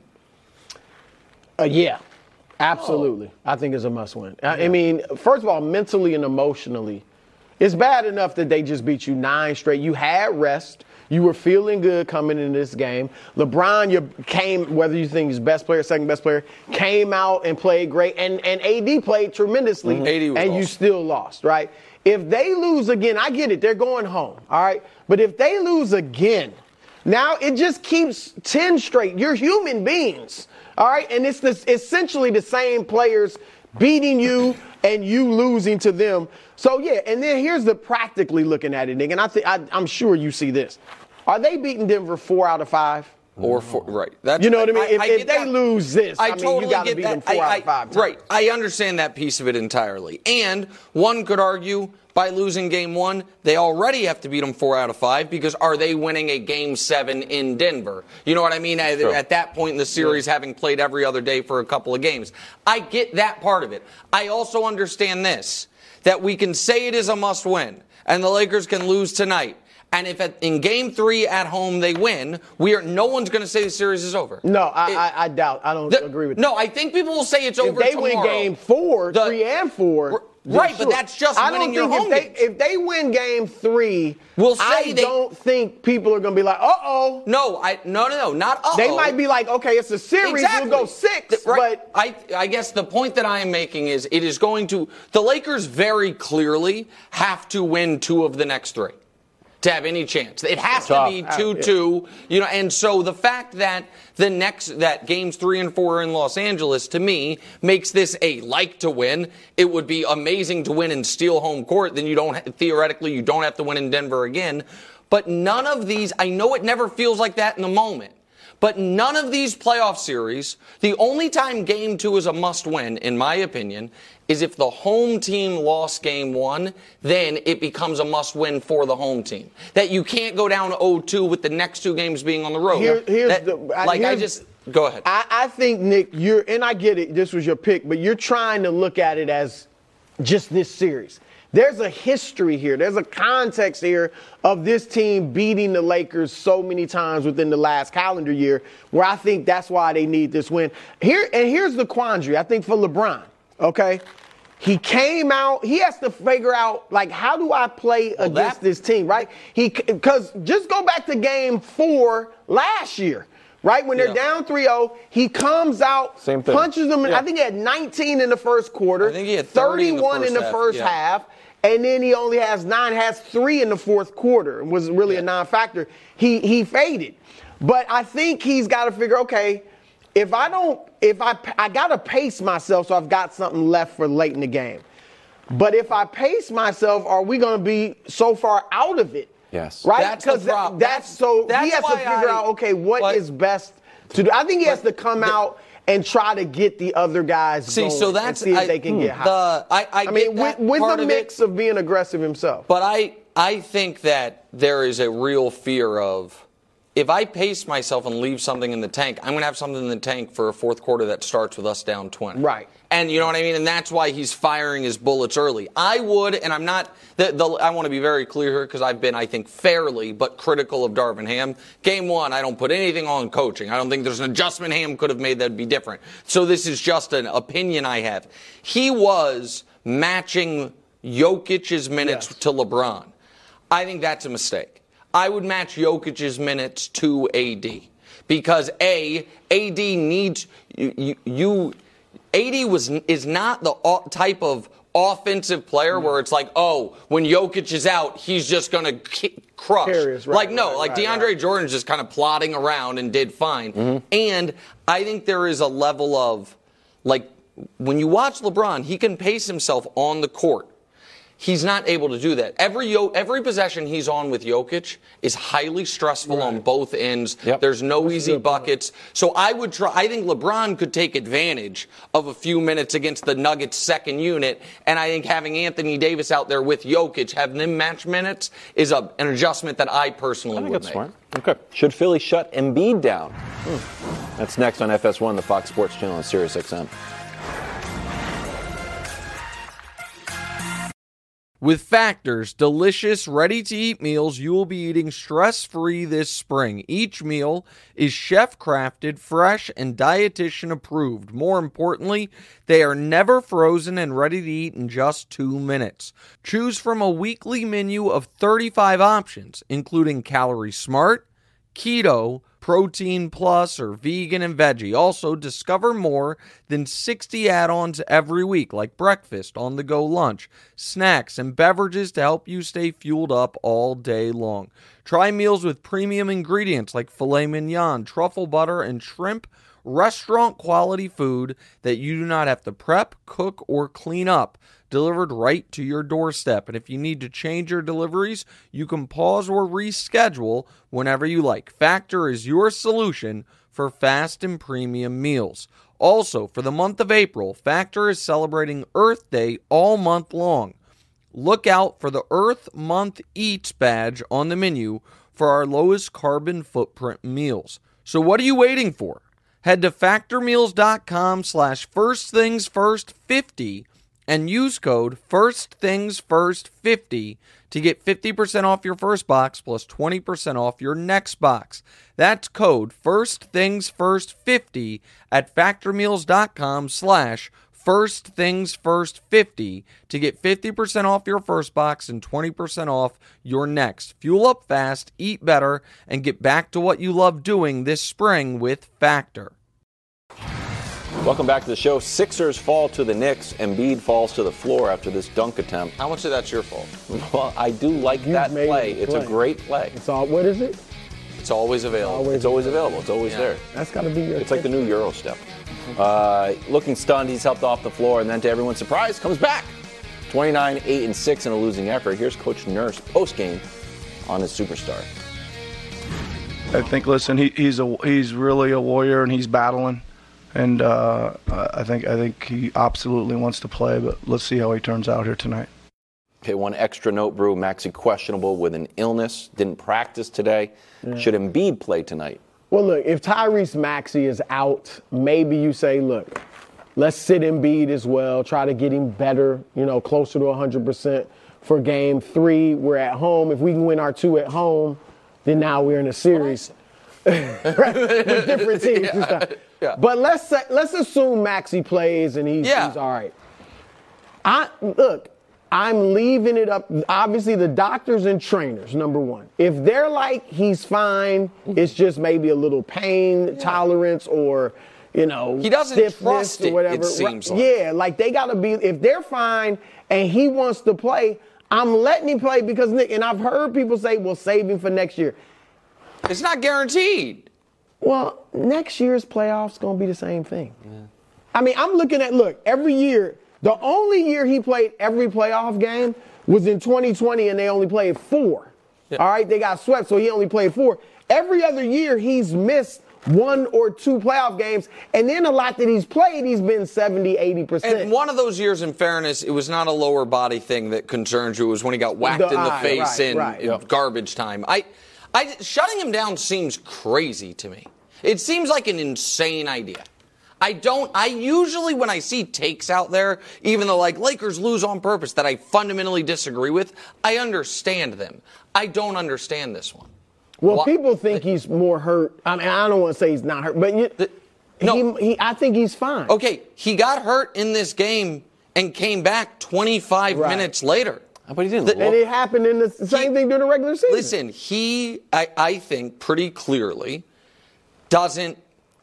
[SPEAKER 4] Uh, yeah, absolutely. Oh. I think it's a must-win. I, I mean, first of all, mentally and emotionally, it's bad enough that they just beat you nine straight. You had rest. You were feeling good coming into this game. LeBron, you came, whether you think he's best player, second best player, came out and played great. And, and A D played tremendously,
[SPEAKER 3] mm-hmm. A D was
[SPEAKER 4] and
[SPEAKER 3] awesome.
[SPEAKER 4] You still lost, right? If they lose again, I get it. They're going home, all right? But if they lose again, now it just keeps ten straight. You're human beings, all right? And it's this, essentially the same players beating you and you losing to them. So, yeah, and then here's the practically looking at it, Nick, and I think I'm sure you see this. Are they beating Denver four out of five?
[SPEAKER 3] Or four, right. That's,
[SPEAKER 4] you know what I mean?
[SPEAKER 3] I,
[SPEAKER 4] if
[SPEAKER 3] I
[SPEAKER 4] if they
[SPEAKER 3] that.
[SPEAKER 4] lose this, I,
[SPEAKER 3] I
[SPEAKER 4] mean,
[SPEAKER 3] totally
[SPEAKER 4] you got to
[SPEAKER 3] get
[SPEAKER 4] beat
[SPEAKER 3] that.
[SPEAKER 4] them four
[SPEAKER 3] I,
[SPEAKER 4] out of five times.
[SPEAKER 3] Right. I understand that piece of it entirely. And one could argue by losing game one, they already have to beat them four out of five because are they winning a game seven in Denver? You know what I mean? At,
[SPEAKER 6] sure.
[SPEAKER 3] at that point in the series, yeah. having played every other day for a couple of games. I get that part of it. I also understand this, that we can say it is a must win and the Lakers can lose tonight. And if at, in game three at home they win, we are no one's going to say the series is over.
[SPEAKER 4] No, I,
[SPEAKER 3] it,
[SPEAKER 4] I, I doubt. I don't
[SPEAKER 3] the,
[SPEAKER 4] agree with
[SPEAKER 3] no,
[SPEAKER 4] that.
[SPEAKER 3] No, I think people will say it's
[SPEAKER 4] if
[SPEAKER 3] over
[SPEAKER 4] they
[SPEAKER 3] tomorrow.
[SPEAKER 4] win game four,
[SPEAKER 3] the,
[SPEAKER 4] three and four.
[SPEAKER 3] Right,
[SPEAKER 4] sure.
[SPEAKER 3] but that's just
[SPEAKER 4] I
[SPEAKER 3] winning
[SPEAKER 4] don't
[SPEAKER 3] your
[SPEAKER 4] think
[SPEAKER 3] home
[SPEAKER 4] if
[SPEAKER 3] games.
[SPEAKER 4] they, if they win game three,
[SPEAKER 3] we'll say
[SPEAKER 4] I
[SPEAKER 3] they,
[SPEAKER 4] don't think people are going to be like, uh-oh.
[SPEAKER 3] No, I no, no, no, not uh-oh.
[SPEAKER 4] They might be like, okay, it's a series,
[SPEAKER 3] exactly.
[SPEAKER 4] we'll go six.
[SPEAKER 3] Right.
[SPEAKER 4] But
[SPEAKER 3] I, I guess the point that I am making is it is going to – the Lakers very clearly have to win two of the next three to have any chance. It has
[SPEAKER 6] Tough.
[SPEAKER 3] to be two two, you know, and so the fact that the next, that games three and four are in Los Angeles, to me, makes this a like to win. It would be amazing to win and steal home court. Then you don't, theoretically, you don't have to win in Denver again. But none of these, I know it never feels like that in the moment. But none of these playoff series, the only time game two is a must win, in my opinion, is if the home team lost game one, then it becomes a must win for the home team. That you can't go down oh two with the next two games being on the road.
[SPEAKER 4] Here, here's
[SPEAKER 3] that,
[SPEAKER 4] the,
[SPEAKER 3] like
[SPEAKER 4] here's,
[SPEAKER 3] I just, go ahead.
[SPEAKER 4] I, I think, Nick, you're, and I get it, this was your pick, but you're trying to look at it as just this series. there's a history here. There's a context here of this team beating the Lakers so many times within the last calendar year, where I think that's why they need this win. Here and here's the quandary, I think, for LeBron, okay? He came out, he has to figure out, like, how do I play well, against that, this team, right? He Because just go back to game four last year. Right? When they're yeah. down three oh, he comes out, Same thing. punches them. Yeah. I think he had nineteen in the first quarter.
[SPEAKER 3] I think he had
[SPEAKER 4] thirty-one
[SPEAKER 3] in the first,
[SPEAKER 4] in the first
[SPEAKER 3] half.
[SPEAKER 4] half. Yeah. And then he only has nine, has three in the fourth quarter. It was really yeah. a non-factor. He he faded. But I think he's got to figure, okay, if I don't, if I, I got to pace myself so I've got something left for late in the game. But if I pace myself, are we going to be so far out of it?
[SPEAKER 6] Yes.
[SPEAKER 4] Right?
[SPEAKER 3] That's the problem.
[SPEAKER 4] That's, that's so
[SPEAKER 3] that's
[SPEAKER 4] he has to figure
[SPEAKER 3] I,
[SPEAKER 4] out, okay, what
[SPEAKER 3] but,
[SPEAKER 4] is best to do. I think he has to come
[SPEAKER 3] the,
[SPEAKER 4] out and try to get the other guys
[SPEAKER 3] see,
[SPEAKER 4] going
[SPEAKER 3] so that's,
[SPEAKER 4] and see if
[SPEAKER 3] I,
[SPEAKER 4] they can
[SPEAKER 3] hmm,
[SPEAKER 4] get hot.
[SPEAKER 3] The, I, I,
[SPEAKER 4] I mean, with, with
[SPEAKER 3] a
[SPEAKER 4] a mix
[SPEAKER 3] of,
[SPEAKER 4] of being aggressive himself.
[SPEAKER 3] But I, I think that there is a real fear of, if I pace myself and leave something in the tank, I'm going to have something in the tank for a fourth quarter that starts with us down twenty.
[SPEAKER 4] Right.
[SPEAKER 3] And you know what I mean? And that's why he's firing his bullets early. I would, and I'm not, the, the, I want to be very clear here because I've been, I think, fairly but critical of Darvin Ham. Game one, I don't put anything on coaching. I don't think there's an adjustment Ham could have made that would be different. So this is just an opinion I have. He was matching Jokic's minutes yes. to LeBron. I think that's a mistake. I would match Jokic's minutes to A D because A, A D needs you. you A D was is not the type of offensive player where it's like, oh, when Jokic is out, he's just going to crush. Curious, right, like no, right, like right, DeAndre right. Jordan's just kind of plodding around and did fine. Mm-hmm. And I think there is a level of like when you watch LeBron, he can pace himself on the court. He's not able to do that. Every every possession he's on with Jokic is highly stressful right. on both ends. Yep. There's no That's easy buckets. Point. So I would try. I think LeBron could take advantage of a few minutes against the Nuggets' second unit, and I think having Anthony Davis out there with Jokic, having them match minutes, is a, an adjustment that I personally
[SPEAKER 6] I think
[SPEAKER 3] would
[SPEAKER 6] that's
[SPEAKER 3] make.
[SPEAKER 6] Smart. Okay. Should Philly shut Embiid down? Hmm. That's next on F S one, the Fox Sports Channel on Sirius X M.
[SPEAKER 3] With Factor's delicious, ready-to-eat meals, you will be eating stress-free this spring. Each meal is chef-crafted, fresh, and dietitian-approved. More importantly, they are never frozen and ready to eat in just two minutes. Choose from a weekly menu of thirty-five options, including Calorie Smart, Keto, Protein Plus, or Vegan and Veggie. Also, discover more than sixty add-ons every week, like breakfast, on-the-go lunch, snacks, and beverages to help you stay fueled up all day long. Try meals with premium ingredients like filet mignon, truffle butter, and shrimp, restaurant-quality food that you do not have to prep, cook, or clean up, delivered right to your doorstep. And if you need to change your deliveries, you can pause or reschedule whenever you like. Factor is your solution for fast and premium meals. Also, for the month of April, Factor is celebrating Earth Day all month long. Look out for the Earth Month Eats badge on the menu for our lowest carbon footprint meals. So what are you waiting for? Head to factormeals.com slash first things first 50 and use code first things first fifty to get fifty percent off your first box plus twenty percent off your next box. That's code first things first fifty at factormeals.com slash first things first 50 to get fifty percent off your first box and twenty percent off your next. Fuel up fast, eat better, and get back to what you love doing this spring with Factor.
[SPEAKER 6] Welcome back to the show. Sixers fall to the Knicks. Embiid falls to the floor after this dunk attempt.
[SPEAKER 3] How much of that's your fault?
[SPEAKER 6] Well, I do like
[SPEAKER 4] You've
[SPEAKER 6] that
[SPEAKER 4] made
[SPEAKER 6] play.
[SPEAKER 4] it
[SPEAKER 6] It's
[SPEAKER 4] play.
[SPEAKER 6] a great play.
[SPEAKER 4] It's all, what is it?
[SPEAKER 3] It's always available.
[SPEAKER 4] Always
[SPEAKER 6] It's always available. It's always
[SPEAKER 3] Yeah.
[SPEAKER 6] there.
[SPEAKER 4] That's got to be your
[SPEAKER 6] It's like the new Euro step. Uh, looking stunned, he's helped off the floor, and then to everyone's surprise, comes back. twenty-nine, eight, and six in a losing effort. Here's Coach Nurse post-game on his superstar.
[SPEAKER 10] I think, listen, he, he's a he's really a warrior, and he's battling. And uh, I think I think he absolutely wants to play, but let's see how he turns out here tonight.
[SPEAKER 6] Okay, one extra note, Brew. Maxey questionable with an illness. Didn't practice today. Yeah. Should Embiid play tonight?
[SPEAKER 4] Well, look, if Tyrese Maxey is out, maybe you say, look, let's sit Embiid as well, try to get him better, you know, closer to one hundred percent for game three. We're at home. If we can win our two at home, then now we're in a series right? with different teams.
[SPEAKER 3] Yeah.
[SPEAKER 4] And stuff.
[SPEAKER 3] Yeah.
[SPEAKER 4] But let's say, let's assume Maxey plays and he's,
[SPEAKER 3] Yeah.
[SPEAKER 4] he's all right. I look. I'm leaving it up. Obviously, the doctors and trainers, number one. If they're like, he's fine, it's just maybe a little pain yeah. tolerance or, you know,
[SPEAKER 3] he doesn't
[SPEAKER 4] stiffness
[SPEAKER 3] trust it,
[SPEAKER 4] or whatever.
[SPEAKER 3] it seems like.
[SPEAKER 4] Yeah, like they got to be, if they're fine and he wants to play, I'm letting him play because, Nick, and I've heard people say, well, save him for next year.
[SPEAKER 3] It's not guaranteed.
[SPEAKER 4] Well, next year's playoffs going to be the same thing. Yeah. I mean, I'm looking at, look, every year, the only year he played every playoff game was in twenty twenty, and they only played four. Yeah. All right, they got swept, so he only played four. Every other year, he's missed one or two playoff games, and then a lot that he's played, he's been seventy, eighty percent.
[SPEAKER 3] And one of those years, in fairness, it was not a lower body thing that concerns you. It was when he got whacked
[SPEAKER 4] the
[SPEAKER 3] in the
[SPEAKER 4] eye,
[SPEAKER 3] face
[SPEAKER 4] right,
[SPEAKER 3] in,
[SPEAKER 4] right.
[SPEAKER 3] in garbage time. I, I, shutting him down seems crazy to me. It seems like an insane idea. I don't, I usually, when I see takes out there, even though like Lakers lose on purpose that I fundamentally disagree with, I understand them. I don't understand this one.
[SPEAKER 4] Well,
[SPEAKER 3] Why?
[SPEAKER 4] people think he's more hurt. I mean, I don't want to say he's not hurt, but you,
[SPEAKER 3] The, no.
[SPEAKER 4] he, he, I think he's fine.
[SPEAKER 3] Okay, he got hurt in this game and came back twenty-five
[SPEAKER 4] Right.
[SPEAKER 3] minutes later.
[SPEAKER 6] But he didn't
[SPEAKER 3] The-
[SPEAKER 6] look.
[SPEAKER 4] And it happened in the same
[SPEAKER 3] He-
[SPEAKER 4] thing during the regular season.
[SPEAKER 3] Listen, he, I, I think, pretty clearly doesn't,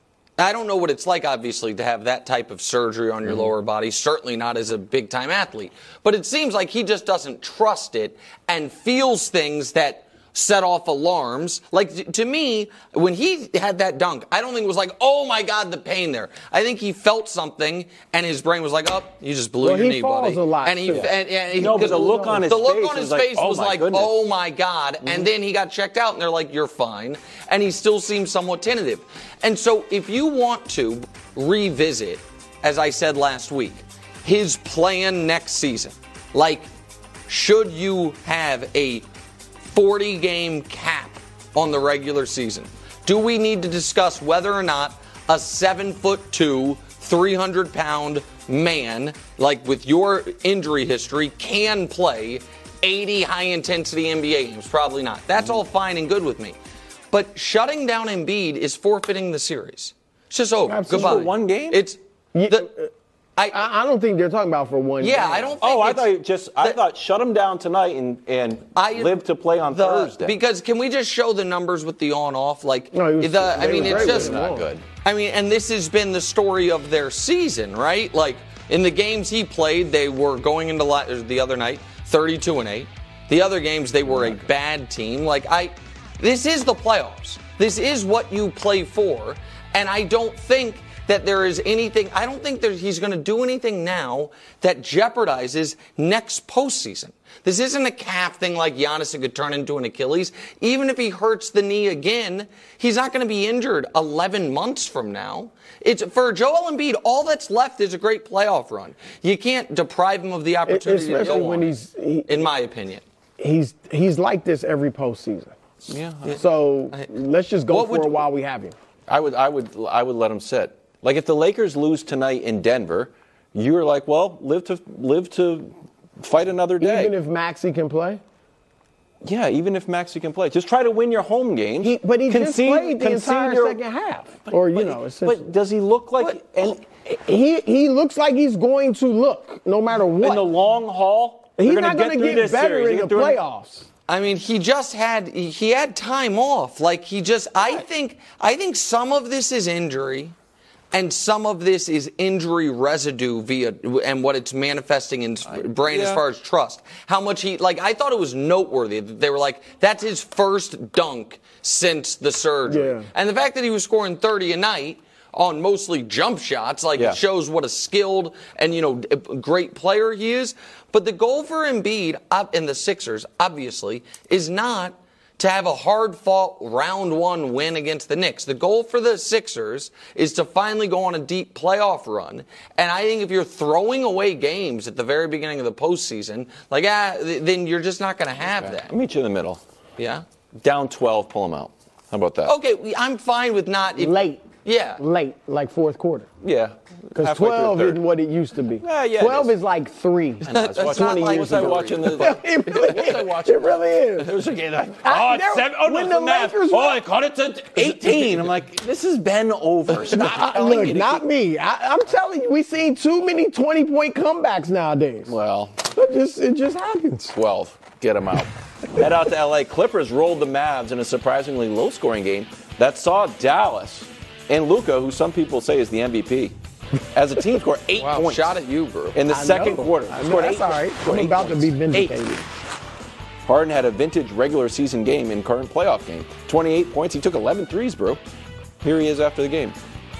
[SPEAKER 3] I don't know what it's like, obviously, to have that type of surgery on your mm-hmm. lower body, certainly not as a big-time athlete. But it seems like he just doesn't trust it and feels things that set off alarms. Like, to me, when he had that dunk, I don't think it was like, oh, my God, the pain there. I think he felt something, and his brain was like, oh, you just blew
[SPEAKER 4] well,
[SPEAKER 3] your
[SPEAKER 4] he
[SPEAKER 3] knee,
[SPEAKER 4] falls
[SPEAKER 3] buddy.
[SPEAKER 4] a lot,
[SPEAKER 3] and he,
[SPEAKER 4] too.
[SPEAKER 3] and, and he,
[SPEAKER 6] No, but the look on his
[SPEAKER 3] the look
[SPEAKER 6] face
[SPEAKER 3] on his
[SPEAKER 6] was like,
[SPEAKER 3] face
[SPEAKER 6] oh,
[SPEAKER 3] was
[SPEAKER 6] my
[SPEAKER 3] like,
[SPEAKER 6] goodness.
[SPEAKER 3] oh, my God. Mm-hmm. And then he got checked out, and they're like, you're fine. And he still seems somewhat tentative. And so if you want to revisit, as I said last week, his plan next season, like, should you have a forty-game cap on the regular season? Do we need to discuss whether or not a seven foot two, three hundred pound man, like with your injury history, can play eighty high-intensity N B A games? Probably not. That's all fine and good with me. But shutting down Embiid is forfeiting the series. It's just over.
[SPEAKER 4] Absolutely.
[SPEAKER 3] Goodbye.
[SPEAKER 6] For one game?
[SPEAKER 3] It's the, I,
[SPEAKER 4] I, I don't think they're talking about for one
[SPEAKER 3] yeah,
[SPEAKER 4] game.
[SPEAKER 3] I don't think
[SPEAKER 6] Oh, I
[SPEAKER 3] it's-
[SPEAKER 6] thought you just I
[SPEAKER 3] the-
[SPEAKER 6] thought shut him down tonight and and
[SPEAKER 3] I-
[SPEAKER 6] live to play on
[SPEAKER 3] the-
[SPEAKER 6] Thursday.
[SPEAKER 3] Because can we just show the numbers with the on-off? Like,
[SPEAKER 4] No, he was-
[SPEAKER 3] the, I
[SPEAKER 4] they
[SPEAKER 3] mean,
[SPEAKER 4] were
[SPEAKER 3] it's
[SPEAKER 4] great
[SPEAKER 3] just
[SPEAKER 4] with him.
[SPEAKER 6] not good.
[SPEAKER 3] I mean, and this has been the story of their season, right? Like, in the games he played, they were going into la- the other night, thirty-two and eight. The other games, they were a bad team. Like, I, this is the playoffs. This is what you play for, and I don't think that there is anything, I don't think that he's going to do anything now that jeopardizes next postseason. This isn't a calf thing like Giannis that could turn into an Achilles. Even if he hurts the knee again, he's not going to be injured eleven months from now. It's for Joel Embiid, all that's left is a great playoff run. You can't deprive him of the opportunity to
[SPEAKER 4] Especially
[SPEAKER 3] go
[SPEAKER 4] when
[SPEAKER 3] on,
[SPEAKER 4] he's he,
[SPEAKER 3] in my opinion.
[SPEAKER 4] he's he's like this every postseason.
[SPEAKER 6] yeah,
[SPEAKER 4] So let's just go
[SPEAKER 3] What
[SPEAKER 4] for
[SPEAKER 3] would-
[SPEAKER 4] it while we have him.
[SPEAKER 6] I would I would I would let him sit. Like if the Lakers lose tonight in Denver, you're like, well, live to live to fight another day.
[SPEAKER 4] Even if Maxey can play.
[SPEAKER 6] yeah, even if Maxey can play, just try to win your home games.
[SPEAKER 4] He, but he just
[SPEAKER 6] Concede-
[SPEAKER 4] played the
[SPEAKER 6] concede
[SPEAKER 4] entire
[SPEAKER 6] your-
[SPEAKER 4] second half. or, you
[SPEAKER 6] but,
[SPEAKER 4] know, essentially.
[SPEAKER 6] but does he look like and
[SPEAKER 4] he he looks like he's going to look no matter what.
[SPEAKER 6] in the long haul?
[SPEAKER 4] he's
[SPEAKER 6] they're
[SPEAKER 4] not
[SPEAKER 6] gonna
[SPEAKER 4] going to
[SPEAKER 6] through
[SPEAKER 4] get
[SPEAKER 6] this
[SPEAKER 4] better
[SPEAKER 6] series.
[SPEAKER 4] in
[SPEAKER 6] They
[SPEAKER 4] the
[SPEAKER 6] get through it-
[SPEAKER 4] playoffs.
[SPEAKER 3] I mean, he just had he had time off. Like he just I think I think some of this is injury and some of this is injury residue via and what it's manifesting in his brain
[SPEAKER 6] yeah.
[SPEAKER 3] as far as trust. How much he like I thought it was noteworthy that they were like that's his first dunk since the surgery.
[SPEAKER 4] Yeah.
[SPEAKER 3] And the fact that he was scoring thirty a night on mostly jump shots, like
[SPEAKER 6] Yeah.
[SPEAKER 3] it shows what a skilled and, you know, great player he is. But the goal for Embiid and the Sixers, obviously, is not to have a hard-fought round one win against the Knicks. The goal for the Sixers is to finally go on a deep playoff run. And I think if you're throwing away games at the very beginning of the postseason, like, ah, then you're just not going to have
[SPEAKER 6] Okay.
[SPEAKER 3] that.
[SPEAKER 6] I'll meet you in the middle.
[SPEAKER 3] Yeah?
[SPEAKER 6] Down twelve, pull them out. How about that?
[SPEAKER 3] Okay, I'm fine with not. If,
[SPEAKER 4] Late.
[SPEAKER 3] Yeah.
[SPEAKER 4] late, like fourth quarter.
[SPEAKER 6] Yeah.
[SPEAKER 4] Because
[SPEAKER 6] Halfway through
[SPEAKER 4] twelve
[SPEAKER 6] third.
[SPEAKER 4] isn't what it used to be.
[SPEAKER 6] Yeah, yeah, it
[SPEAKER 4] twelve
[SPEAKER 6] is.
[SPEAKER 4] is like three.
[SPEAKER 6] I know, I was
[SPEAKER 3] That's
[SPEAKER 6] watching,
[SPEAKER 3] not
[SPEAKER 6] I
[SPEAKER 3] like
[SPEAKER 6] was I
[SPEAKER 3] three.
[SPEAKER 6] watching the.
[SPEAKER 4] It really is.
[SPEAKER 6] I watching
[SPEAKER 4] It really is.
[SPEAKER 6] There was a game like,
[SPEAKER 4] I-
[SPEAKER 6] oh,
[SPEAKER 4] there-
[SPEAKER 6] it's seven, oh,
[SPEAKER 4] when
[SPEAKER 6] no,
[SPEAKER 4] the
[SPEAKER 6] math.
[SPEAKER 4] Lakers
[SPEAKER 6] Oh,
[SPEAKER 4] won-
[SPEAKER 6] I caught it to eighteen. I'm like, this has been over. Stop
[SPEAKER 4] I-
[SPEAKER 6] telling
[SPEAKER 4] look,
[SPEAKER 6] me to
[SPEAKER 4] not
[SPEAKER 6] keep-
[SPEAKER 4] me. I, I'm telling you, we seen too many twenty-point comebacks nowadays.
[SPEAKER 6] Well,
[SPEAKER 4] It just, it just happens.
[SPEAKER 6] twelve. Get them out. Head out to L A. Clippers rolled the Mavs in a surprisingly low-scoring game that saw Dallas and Luka, who some people say is the M V P, as a team score eight
[SPEAKER 3] Wow,
[SPEAKER 6] points.
[SPEAKER 3] shot at you, bro.
[SPEAKER 6] In the
[SPEAKER 4] I
[SPEAKER 6] second
[SPEAKER 4] know.
[SPEAKER 6] quarter.
[SPEAKER 4] I know,
[SPEAKER 6] Scored
[SPEAKER 4] that's
[SPEAKER 6] eight
[SPEAKER 4] all
[SPEAKER 6] points.
[SPEAKER 4] right.
[SPEAKER 6] Scored
[SPEAKER 4] I'm
[SPEAKER 6] eight
[SPEAKER 4] about to be
[SPEAKER 6] points.
[SPEAKER 4] vindicated.
[SPEAKER 6] Eight. Harden had a vintage regular season game in current playoff game. twenty-eight points. He took eleven threes, bro. Here he is after the game.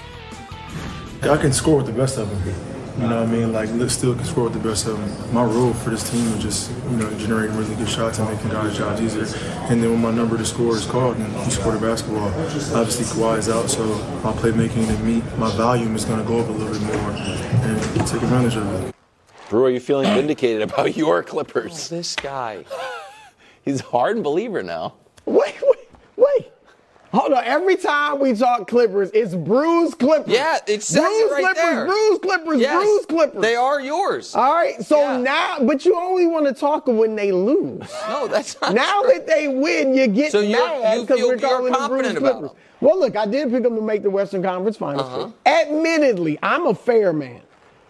[SPEAKER 11] I can score with the best of them. You know what I mean? Like, still can score with the best of them. My role for this team is just, you know, generating really good shots and making guys' jobs easier. And then when my number to score is called and you score the basketball, obviously Kawhi is out, so my playmaking and me, my volume is going to go up a little bit more and take advantage of it.
[SPEAKER 6] Brew, are you feeling vindicated about your Clippers?
[SPEAKER 3] This guy.
[SPEAKER 6] He's a Harden believer now.
[SPEAKER 4] Wait, wait, wait. Hold on. Every time we talk Clippers, it's Bruce Clippers.
[SPEAKER 3] Yeah, it says
[SPEAKER 4] Bruce
[SPEAKER 3] it right
[SPEAKER 4] Clippers,
[SPEAKER 3] there.
[SPEAKER 4] Bruce Clippers,
[SPEAKER 3] Yes,
[SPEAKER 4] Bruce Clippers.
[SPEAKER 3] They are yours.
[SPEAKER 4] All right, so
[SPEAKER 3] Yeah.
[SPEAKER 4] now, but you only want to talk when they lose.
[SPEAKER 3] No, that's not
[SPEAKER 4] Now
[SPEAKER 3] true.
[SPEAKER 4] that they win, you get
[SPEAKER 3] So you're-
[SPEAKER 4] mad
[SPEAKER 3] you
[SPEAKER 4] because
[SPEAKER 3] feel-
[SPEAKER 4] we're
[SPEAKER 3] you're
[SPEAKER 4] calling them Bruce
[SPEAKER 3] confident about
[SPEAKER 4] Clippers.
[SPEAKER 3] them.
[SPEAKER 4] Well, look, I did pick them to make the Western Conference Finals.
[SPEAKER 3] Uh-huh.
[SPEAKER 4] Admittedly, I'm a fair man.